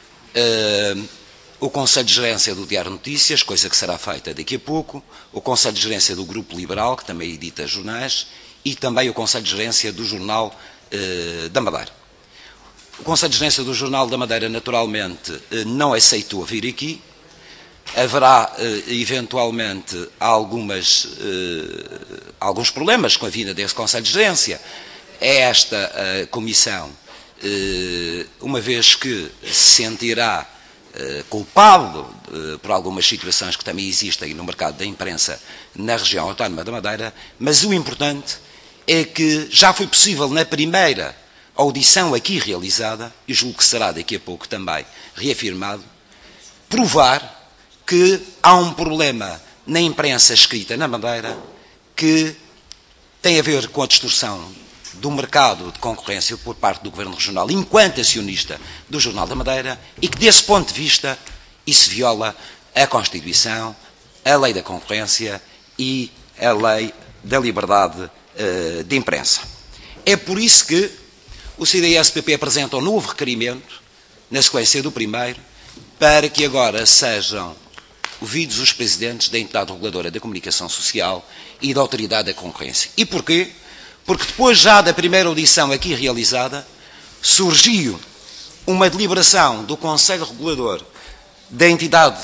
o Conselho de Gerência do Diário Notícias, coisa que será feita daqui a pouco, o Conselho de Gerência do Grupo Liberal, que também edita jornais, e também o Conselho de Gerência do Jornal da Madeira. O Conselho de Gerência do Jornal da Madeira, naturalmente, não aceitou vir aqui. Haverá, eventualmente, alguns problemas com a vinda desse Conselho de Gerência. Esta Comissão, uma vez que se sentirá culpado por algumas situações que também existem no mercado da imprensa na região autónoma da Madeira, mas o importante é que já foi possível, na primeira audição aqui realizada, e julgo que será daqui a pouco também reafirmado, provar que há um problema na imprensa escrita na Madeira que tem a ver com a distorção do mercado de concorrência por parte do Governo Regional enquanto acionista do Jornal da Madeira, e que, desse ponto de vista, isso viola a Constituição, a Lei da Concorrência e a Lei da Liberdade de Imprensa. É por isso que o CDS-PP apresenta um novo requerimento, na sequência do primeiro, para que agora sejam ouvidos os presidentes da Entidade Reguladora da Comunicação Social e da Autoridade da Concorrência. E porquê? porque depois já da primeira audição aqui realizada, surgiu uma deliberação do Conselho Regulador da entidade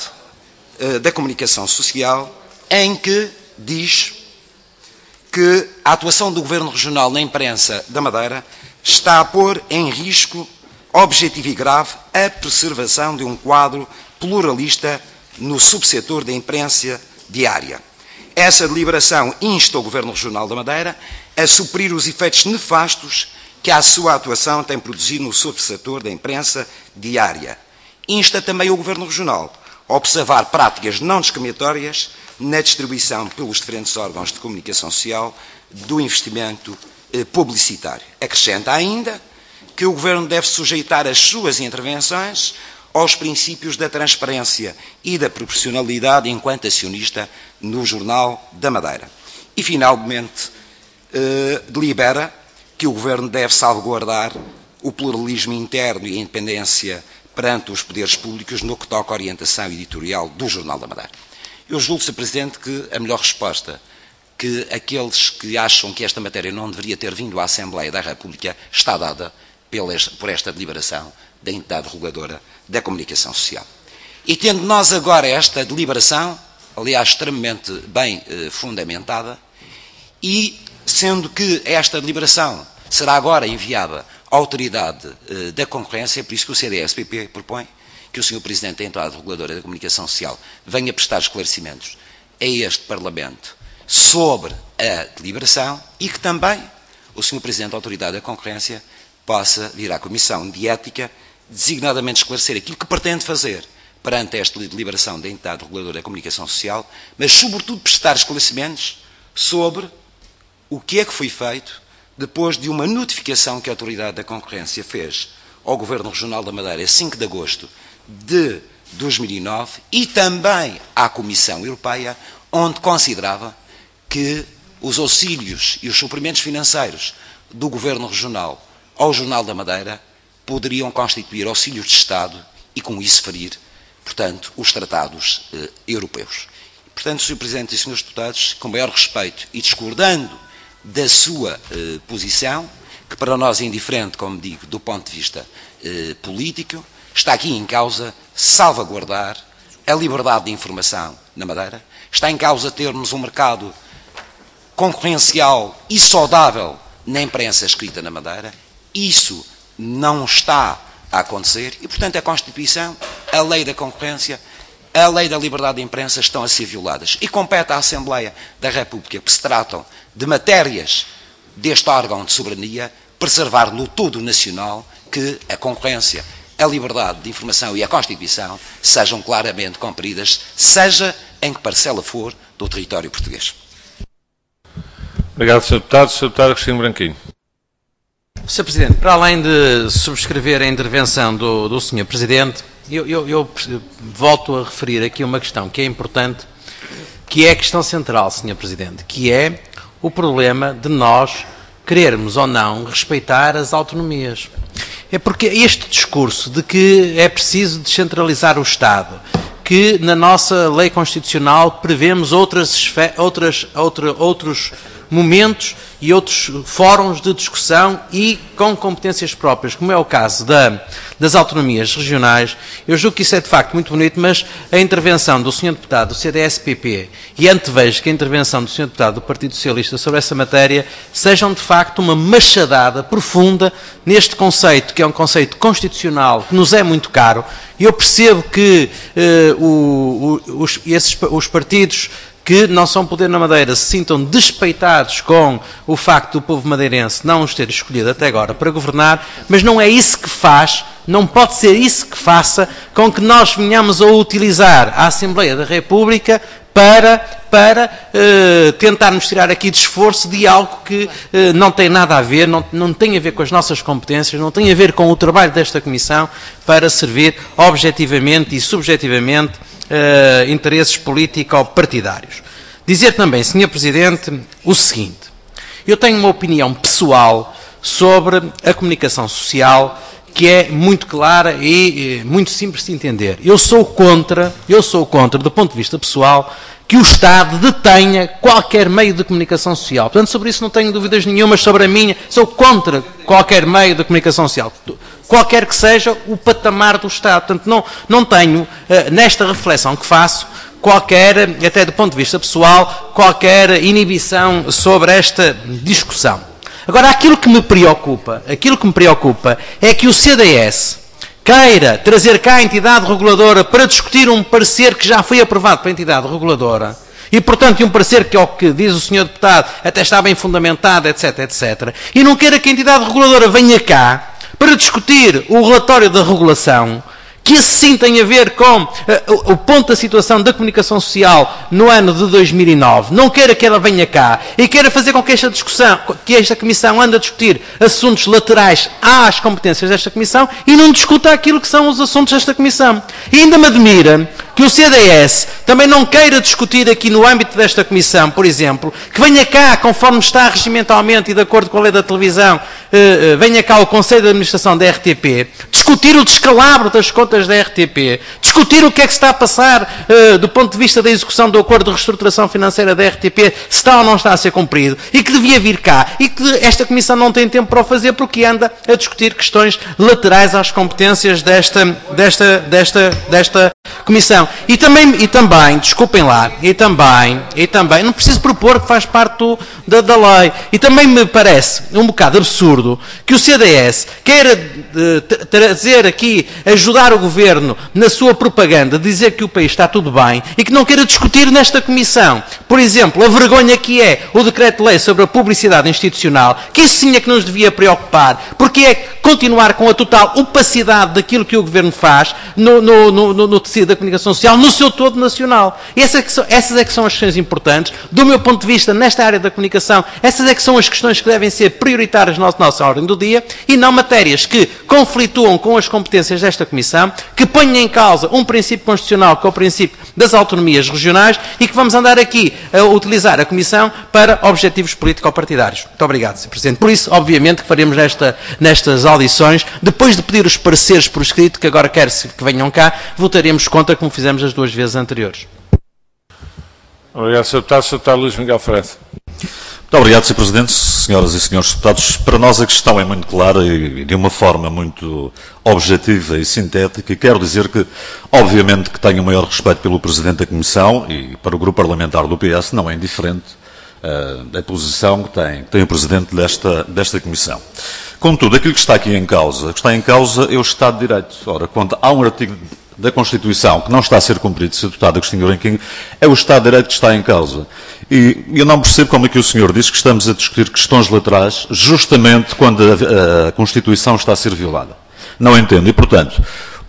da comunicação social, em que diz que a atuação do Governo Regional na imprensa da Madeira está a pôr em risco objetivo e grave a preservação de um quadro pluralista no subsetor da imprensa diária. Essa deliberação insta o Governo Regional da Madeira a suprir os efeitos nefastos que a sua atuação tem produzido no subsetor da imprensa diária. Insta também o Governo Regional a observar práticas não discriminatórias na distribuição pelos diferentes órgãos de comunicação social do investimento publicitário. Acrescenta ainda que o Governo deve sujeitar as suas intervenções aos princípios da transparência e da proporcionalidade enquanto acionista no Jornal da Madeira. E, finalmente, delibera que o Governo deve salvaguardar o pluralismo interno e a independência perante os poderes públicos no que toca à orientação editorial do Jornal da Madeira. Eu julgo, Sr. Presidente, que a melhor resposta que aqueles que acham que esta matéria não deveria ter vindo à Assembleia da República está dada por esta deliberação da entidade reguladora da comunicação social. E tendo nós agora esta deliberação, aliás, extremamente bem fundamentada, e sendo que esta deliberação será agora enviada à Autoridade da Concorrência, por isso que o CDS-PP propõe que o Sr. Presidente da entidade reguladora da comunicação social venha prestar esclarecimentos a este Parlamento sobre a deliberação e que também o Sr. Presidente da Autoridade da Concorrência possa vir à Comissão de Ética designadamente esclarecer aquilo que pretende fazer perante esta deliberação da entidade reguladora da comunicação social, mas sobretudo prestar esclarecimentos sobre o que é que foi feito depois de uma notificação que a Autoridade da Concorrência fez ao Governo Regional da Madeira, 5 de agosto de 2009, e também à Comissão Europeia, onde considerava que os auxílios e os suprimentos financeiros do Governo Regional ao Jornal da Madeira poderiam constituir auxílios de Estado e, com isso, ferir, portanto, os tratados europeus. Portanto, Sr. Presidente e Srs. Deputados, com maior respeito e discordando da sua posição, que para nós é indiferente, como digo, do ponto de vista político, está aqui em causa salvaguardar a liberdade de informação na Madeira, está em causa termos um mercado concorrencial e saudável na imprensa escrita na Madeira. Isso não está a acontecer e, portanto, a Constituição, a lei da concorrência, a lei da liberdade de imprensa estão a ser violadas. E compete à Assembleia da República, que se tratam de matérias deste órgão de soberania, preservar no todo nacional que a concorrência, a liberdade de informação e a Constituição sejam claramente cumpridas, seja em que parcela for do território português. Obrigado, Sr. Deputado. Sr. Deputado Agostinho Branquinho. Sr. Presidente, para além de subscrever a intervenção do Sr. Presidente, eu volto a referir aqui uma questão que é importante, que é a questão central, Sr. Presidente, que é o problema de nós querermos ou não respeitar as autonomias. É porque este discurso de que é preciso descentralizar o Estado, que na nossa lei constitucional prevemos outros momentos e outros fóruns de discussão e com competências próprias, como é o caso das autonomias regionais, eu julgo que isso é de facto muito bonito, mas a intervenção do Sr. Deputado do CDS-PP e antevejo que a intervenção do Sr. Deputado do Partido Socialista sobre essa matéria sejam de facto uma machadada profunda neste conceito, que é um conceito constitucional, que nos é muito caro. Eu percebo que os partidos que não são poder na Madeira se sintam despeitados com o facto do povo madeirense não os ter escolhido até agora para governar, mas não é isso que faz, não pode ser isso que faça com que nós venhamos a utilizar a Assembleia da República para tentarmos tirar aqui de esforço de algo que não tem nada a ver, não tem a ver com as nossas competências, não tem a ver com o trabalho desta Comissão para servir objetivamente e subjetivamente interesses político-partidários. Dizer também, Sr. Presidente, o seguinte: eu tenho uma opinião pessoal sobre a comunicação social que é muito clara e muito simples de entender. Eu sou contra, do ponto de vista pessoal, que o Estado detenha qualquer meio de comunicação social. Portanto, sobre isso não tenho dúvidas nenhumas. Sobre a minha, sou contra qualquer meio de comunicação social, qualquer que seja o patamar do Estado. Portanto, não tenho, nesta reflexão que faço, qualquer, até do ponto de vista pessoal, qualquer inibição sobre esta discussão. Agora, aquilo que me preocupa é que o CDS queira trazer cá a entidade reguladora para discutir um parecer que já foi aprovado pela entidade reguladora e, portanto, um parecer que, ao que diz o Sr. Deputado, até está bem fundamentado, etc, etc, e não queira que a entidade reguladora venha cá para discutir o relatório da regulação, que sim tem a ver com o ponto da situação da comunicação social no ano de 2009, não queira que ela venha cá e queira fazer com que esta discussão, que esta Comissão ande a discutir assuntos laterais às competências desta Comissão e não discuta aquilo que são os assuntos desta Comissão. E ainda me admira que o CDS também não queira discutir aqui no âmbito desta Comissão, por exemplo, que venha cá, conforme está regimentalmente e de acordo com a lei da televisão, venha cá o Conselho de Administração da RTP, discutir o descalabro das contas da RTP, discutir o que é que se está a passar do ponto de vista da execução do acordo de reestruturação financeira da RTP, se está ou não está a ser cumprido, e que devia vir cá, e que esta Comissão não tem tempo para o fazer porque anda a discutir questões laterais às competências desta Comissão. E também, desculpem lá, e também, não preciso propor que faz parte da lei, e também me parece um bocado absurdo que o CDS queira trazer aqui, ajudar o Governo na sua propaganda, dizer que o país está tudo bem, e que não queira discutir nesta Comissão, por exemplo, a vergonha que é o decreto-lei sobre a publicidade institucional, que isso sim é que nos devia preocupar, porque é continuar com a total opacidade daquilo que o Governo faz no tecido da comunicação social, no seu todo nacional. Essas é que são as questões importantes. Do meu ponto de vista, nesta área da comunicação, essas é que são as questões que devem ser prioritárias na nossa ordem do dia e não matérias que conflituam com as competências desta Comissão, que ponham em causa um princípio constitucional, que é o princípio das autonomias regionais, e que vamos andar aqui a utilizar a Comissão para objetivos político-partidários. Muito obrigado, Sr. Presidente. Por isso, obviamente, que faremos nestas audições, depois de pedir os pareceres por escrito, que agora quer-se que venham cá, votaremos contra, como fizemos as duas vezes anteriores. Obrigado, Sr. Deputado. Sr. Deputado Luís Miguel França. Muito obrigado, Sr. Presidente, senhoras e senhores deputados. Para nós a questão é muito clara e de uma forma muito objetiva e sintética. E quero dizer que, obviamente, que tenho o maior respeito pelo Presidente da Comissão e para o Grupo Parlamentar do PS não é indiferente a posição que tem o Presidente desta Comissão. Contudo, aquilo que está aqui em causa, é o Estado de Direito. Ora, quando há um artigo da Constituição que não está a ser cumprido, Sr. Deputado Agostinho Branquinho, é o Estado de Direito que está em causa. E eu não percebo como é que o senhor diz que estamos a discutir questões laterais justamente quando a Constituição está a ser violada. Não entendo. E, portanto,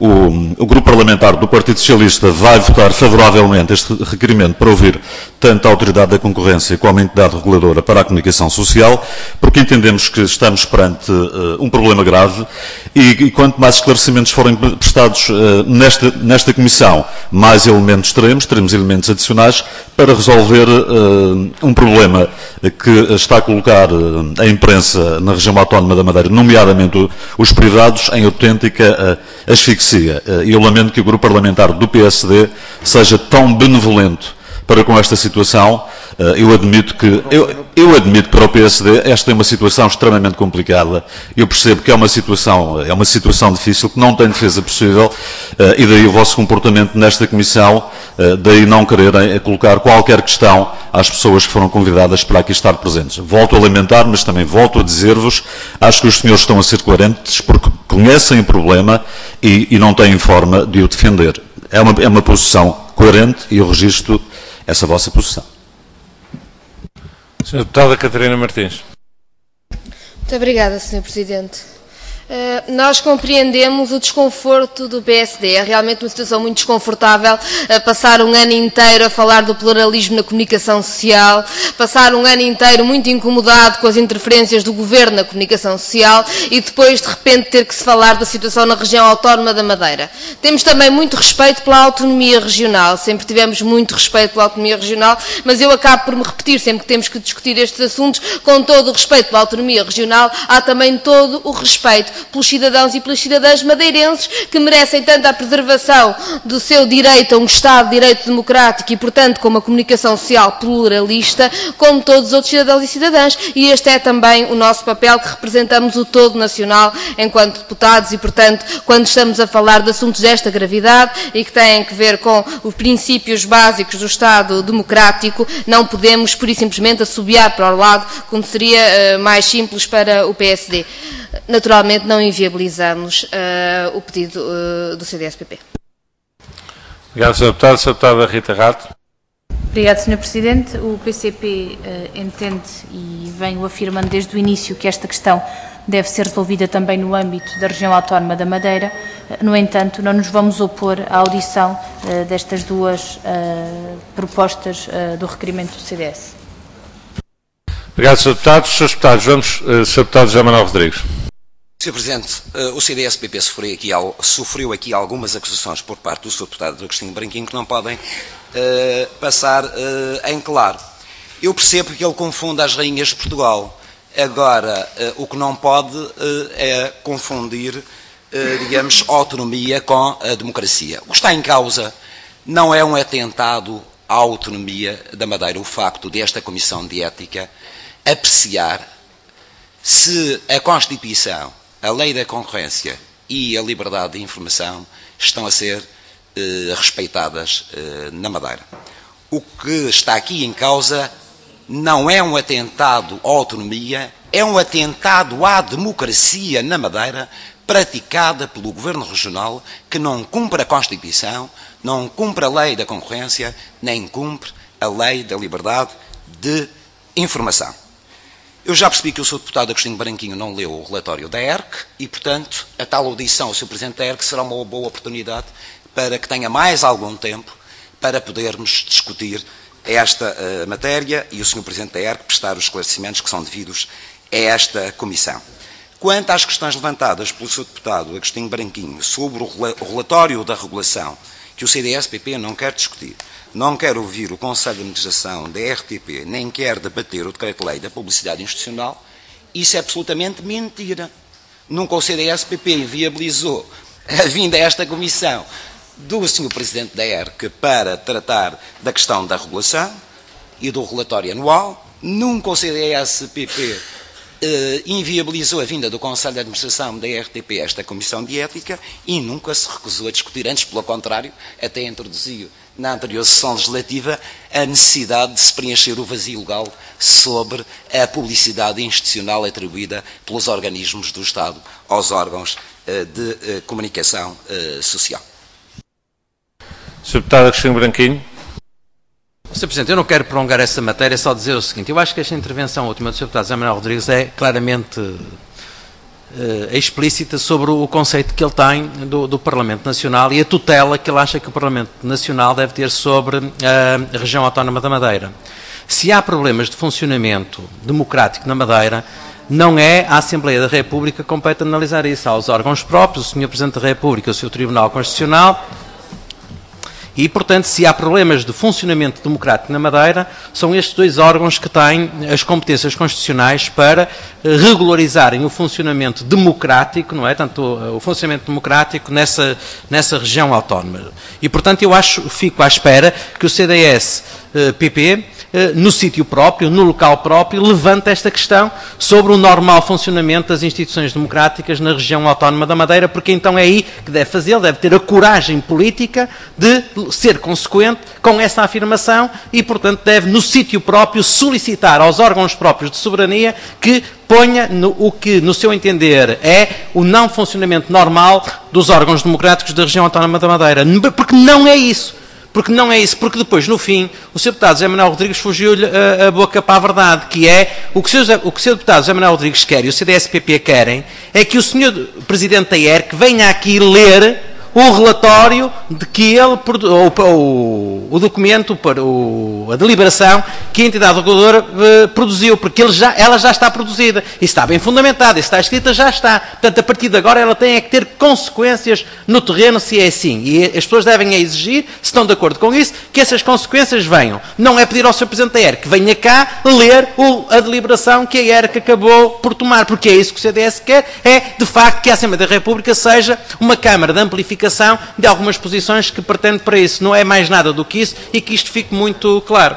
o Grupo Parlamentar do Partido Socialista vai votar favoravelmente este requerimento para ouvir tanto a Autoridade da Concorrência como a entidade reguladora para a comunicação social, porque entendemos que estamos perante um problema grave e quanto mais esclarecimentos forem prestados nesta Comissão, mais elementos teremos elementos adicionais para resolver um problema que está a colocar a imprensa na região autónoma da Madeira, nomeadamente os privados, em autêntica asfixia. E eu lamento que o Grupo Parlamentar do PSD seja tão benevolente para com esta situação. Eu admito que para o PSD esta é uma situação extremamente complicada. Eu percebo que é uma situação difícil, que não tem defesa possível, e daí o vosso comportamento nesta Comissão, daí não quererem colocar qualquer questão às pessoas que foram convidadas para aqui estar presentes. Volto a lamentar, mas também volto a dizer-vos, acho que os senhores estão a ser coerentes porque conhecem o problema e não têm forma de o defender. É uma posição coerente e eu registro essa vossa posição. Sra. Deputada Catarina Martins. Muito obrigada, Sr. Presidente. Nós compreendemos o desconforto do PSD. É realmente uma situação muito desconfortável passar um ano inteiro a falar do pluralismo na comunicação social, passar um ano inteiro muito incomodado com as interferências do Governo na comunicação social e depois, de repente, ter que se falar da situação na região autónoma da Madeira. Temos também muito respeito pela autonomia regional, sempre tivemos muito respeito pela autonomia regional, mas eu acabo por me repetir sempre que temos que discutir estes assuntos, com todo o respeito pela autonomia regional, há também todo o respeito pelos cidadãos e pelas cidadãs madeirenses, que merecem tanto a preservação do seu direito a um Estado de Direito democrático e, portanto, com uma comunicação social pluralista, como todos os outros cidadãos e cidadãs. E este é também o nosso papel, que representamos o todo nacional enquanto deputados e, portanto, quando estamos a falar de assuntos desta gravidade e que têm que ver com os princípios básicos do Estado democrático, não podemos, pura e simplesmente, assobiar para o lado, como seria mais simples para o PSD. Naturalmente, não inviabilizamos o pedido do CDS-PP. Obrigado, Sr. Deputado. Sra. Deputada Rita Rato. Obrigado, Sr. Presidente. O PCP entende e vem afirmando desde o início que esta questão deve ser resolvida também no âmbito da região autónoma da Madeira. No entanto, não nos vamos opor à audição destas duas propostas do requerimento do CDS. Obrigado, Sr. Deputado. Srs. Deputados, vamos, Sr. Deputado José Manuel Rodrigues. Sr. Presidente, o CDS-PP sofreu aqui algumas acusações por parte do Sr. Deputado Agostinho Branquinho que não podem passar em claro. Eu percebo que ele confunde as rainhas de Portugal. Agora, o que não pode é confundir, digamos, a autonomia com a democracia. O que está em causa não é um atentado à autonomia da Madeira, o facto desta Comissão de Ética apreciar se a Constituição, a Lei da Concorrência e a liberdade de informação estão a ser respeitadas na Madeira. O que está aqui em causa não é um atentado à autonomia, é um atentado à democracia na Madeira, praticada pelo Governo Regional, que não cumpre a Constituição, não cumpre a Lei da Concorrência, nem cumpre a Lei da Liberdade de Informação. Eu já percebi que o Sr. Deputado Agostinho Branquinho não leu o relatório da ERC e, portanto, a tal audição ao Sr. Presidente da ERC será uma boa oportunidade para que tenha mais algum tempo para podermos discutir esta matéria e o Sr. Presidente da ERC prestar os esclarecimentos que são devidos a esta Comissão. Quanto às questões levantadas pelo Sr. Deputado Agostinho Branquinho sobre o relatório da regulação, que o CDS-PP não quer discutir, não quer ouvir o Conselho de Administração da RTP, nem quer debater o Decreto-Lei da Publicidade Institucional, isso é absolutamente mentira. Nunca o CDS-PP inviabilizou a vinda a esta Comissão do Sr. Presidente da ERC para tratar da questão da regulação e do relatório anual. Nunca o CDS-PP inviabilizou a vinda do Conselho de Administração da RTP a esta Comissão de Ética e nunca se recusou a discutir, antes pelo contrário, até introduziu na anterior sessão legislativa a necessidade de se preencher o vazio legal sobre a publicidade institucional atribuída pelos organismos do Estado aos órgãos de comunicação social. Sr. Deputado Agostinho Branquinho. Sr. Presidente, eu não quero prolongar essa matéria, só dizer o seguinte: eu acho que esta intervenção última do Sr. Deputado José Manuel Rodrigues é claramente explícita sobre o conceito que ele tem do Parlamento Nacional e a tutela que ele acha que o Parlamento Nacional deve ter sobre a região autónoma da Madeira. Se há problemas de funcionamento democrático na Madeira, não é a Assembleia da República que compete analisar isso. Há os órgãos próprios, o Sr. Presidente da República, o seu Tribunal Constitucional. E, portanto, se há problemas de funcionamento democrático na Madeira, são estes dois órgãos que têm as competências constitucionais para regularizarem o funcionamento democrático, não é? Tanto o funcionamento democrático nessa região autónoma. E, portanto, fico à espera que o CDS-PP, no sítio próprio, no local próprio, levante esta questão sobre o normal funcionamento das instituições democráticas na região autónoma da Madeira, porque então é aí que deve fazer, deve ter a coragem política de ser consequente com essa afirmação e, portanto, deve, no sítio próprio, solicitar aos órgãos próprios de soberania que ponha o que, no seu entender, é o não funcionamento normal dos órgãos democráticos da região autónoma da Madeira. Porque não é isso. Porque depois, no fim, o Sr. Deputado José Manuel Rodrigues fugiu-lhe a boca para a verdade, que é o que o Sr. Deputado José Manuel Rodrigues quer e o CDS-PP querem, é que o Sr. Presidente da ERC venha aqui ler o relatório de que ele, o documento, a deliberação que a entidade reguladora produziu, porque ela já está produzida, e está bem fundamentada, e está escrita, já está. Portanto, a partir de agora ela tem que ter consequências no terreno, se é assim. E as pessoas devem exigir, se estão de acordo com isso, que essas consequências venham. Não é pedir ao Sr. Presidente da ERC que venha cá ler a deliberação que a ERC acabou por tomar, porque é isso que o CDS quer, é, de facto, que a Assembleia da República seja uma Câmara de amplificação de algumas posições que pretende para isso. Não é mais nada do que isso, e que isto fique muito claro.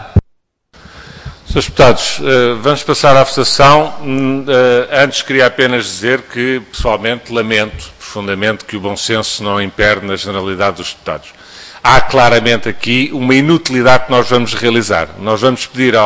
Senhores deputados, vamos passar à votação. Antes queria apenas dizer que, pessoalmente, lamento profundamente que o bom senso não impere na generalidade dos deputados. Há claramente aqui uma inutilidade que nós vamos realizar. Nós vamos pedir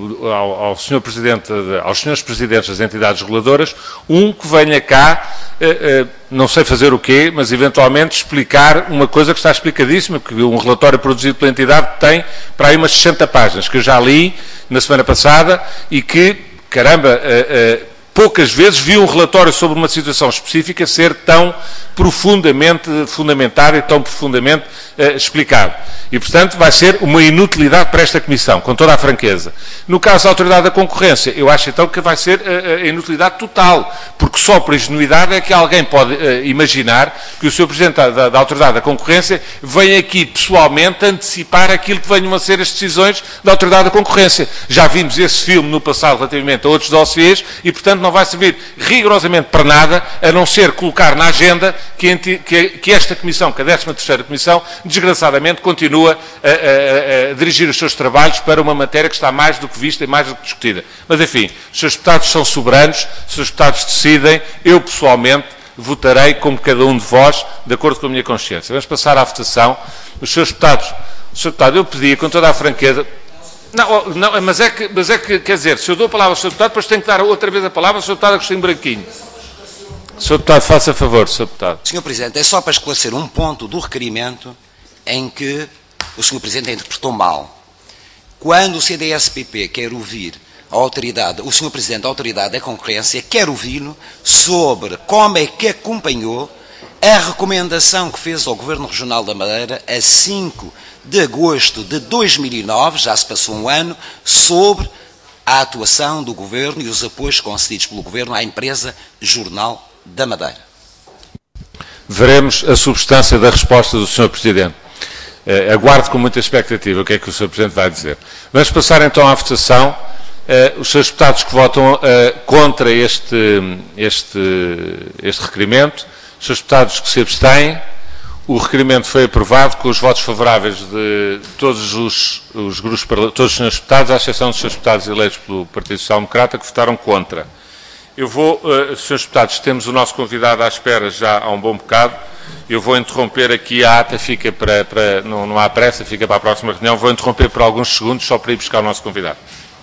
ao Sr. Presidente, aos Srs. Presidentes das entidades reguladoras, que venha cá, não sei fazer o quê, mas eventualmente explicar uma coisa que está explicadíssima, que um relatório produzido pela entidade tem para aí umas 60 páginas, que eu já li na semana passada e que, caramba, poucas vezes vi um relatório sobre uma situação específica ser tão profundamente fundamentado e tão profundamente explicado. E, portanto, vai ser uma inutilidade para esta Comissão, com toda a franqueza. No caso da Autoridade da Concorrência, eu acho então que vai ser a inutilidade total, porque só por ingenuidade é que alguém pode imaginar que o Sr. Presidente da Autoridade da Concorrência venha aqui pessoalmente antecipar aquilo que venham a ser as decisões da Autoridade da Concorrência. Já vimos esse filme no passado relativamente a outros dossiês e, portanto, não vai servir rigorosamente para nada, a não ser colocar na agenda que esta Comissão, que a 13ª Comissão, desgraçadamente, continua a dirigir os seus trabalhos para uma matéria que está mais do que vista e mais do que discutida. Mas, enfim, os seus deputados são soberanos, os seus deputados decidem, eu, pessoalmente, votarei como cada um de vós, de acordo com a minha consciência. Vamos passar à votação. Os seus deputados, eu pedia, com toda a franqueza... Não, mas é que, quer dizer, se eu dou a palavra ao Sr. Deputado, depois tenho que dar outra vez a palavra ao Sr. Deputado Agostinho Branquinho. Sr. Deputado, faça favor, Sr. Deputado. Sr. Presidente, é só para esclarecer um ponto do requerimento em que o Sr. Presidente interpretou mal. Quando o CDS-PP quer ouvir a autoridade, o Sr. Presidente da Autoridade da Concorrência quer ouvi-lo sobre como é que acompanhou a recomendação que fez ao Governo Regional da Madeira a 5 de agosto de 2009, já se passou um ano, sobre a atuação do Governo e os apoios concedidos pelo Governo à empresa Jornal da Madeira. Veremos a substância da resposta do Sr. Presidente. Aguardo com muita expectativa o que é que o Sr. Presidente vai dizer. Vamos passar então à votação. Os seus deputados que votam contra este requerimento, os seus deputados que se abstêm, o requerimento foi aprovado com os votos favoráveis de todos os grupos, todos os senhores deputados, à exceção dos senhores deputados eleitos pelo Partido Social Democrata, que votaram contra. Eu vou, senhores deputados, temos o nosso convidado à espera já há um bom bocado. Eu vou interromper aqui a ata, fica não há pressa, fica para a próxima reunião. Vou interromper por alguns segundos só para ir buscar o nosso convidado.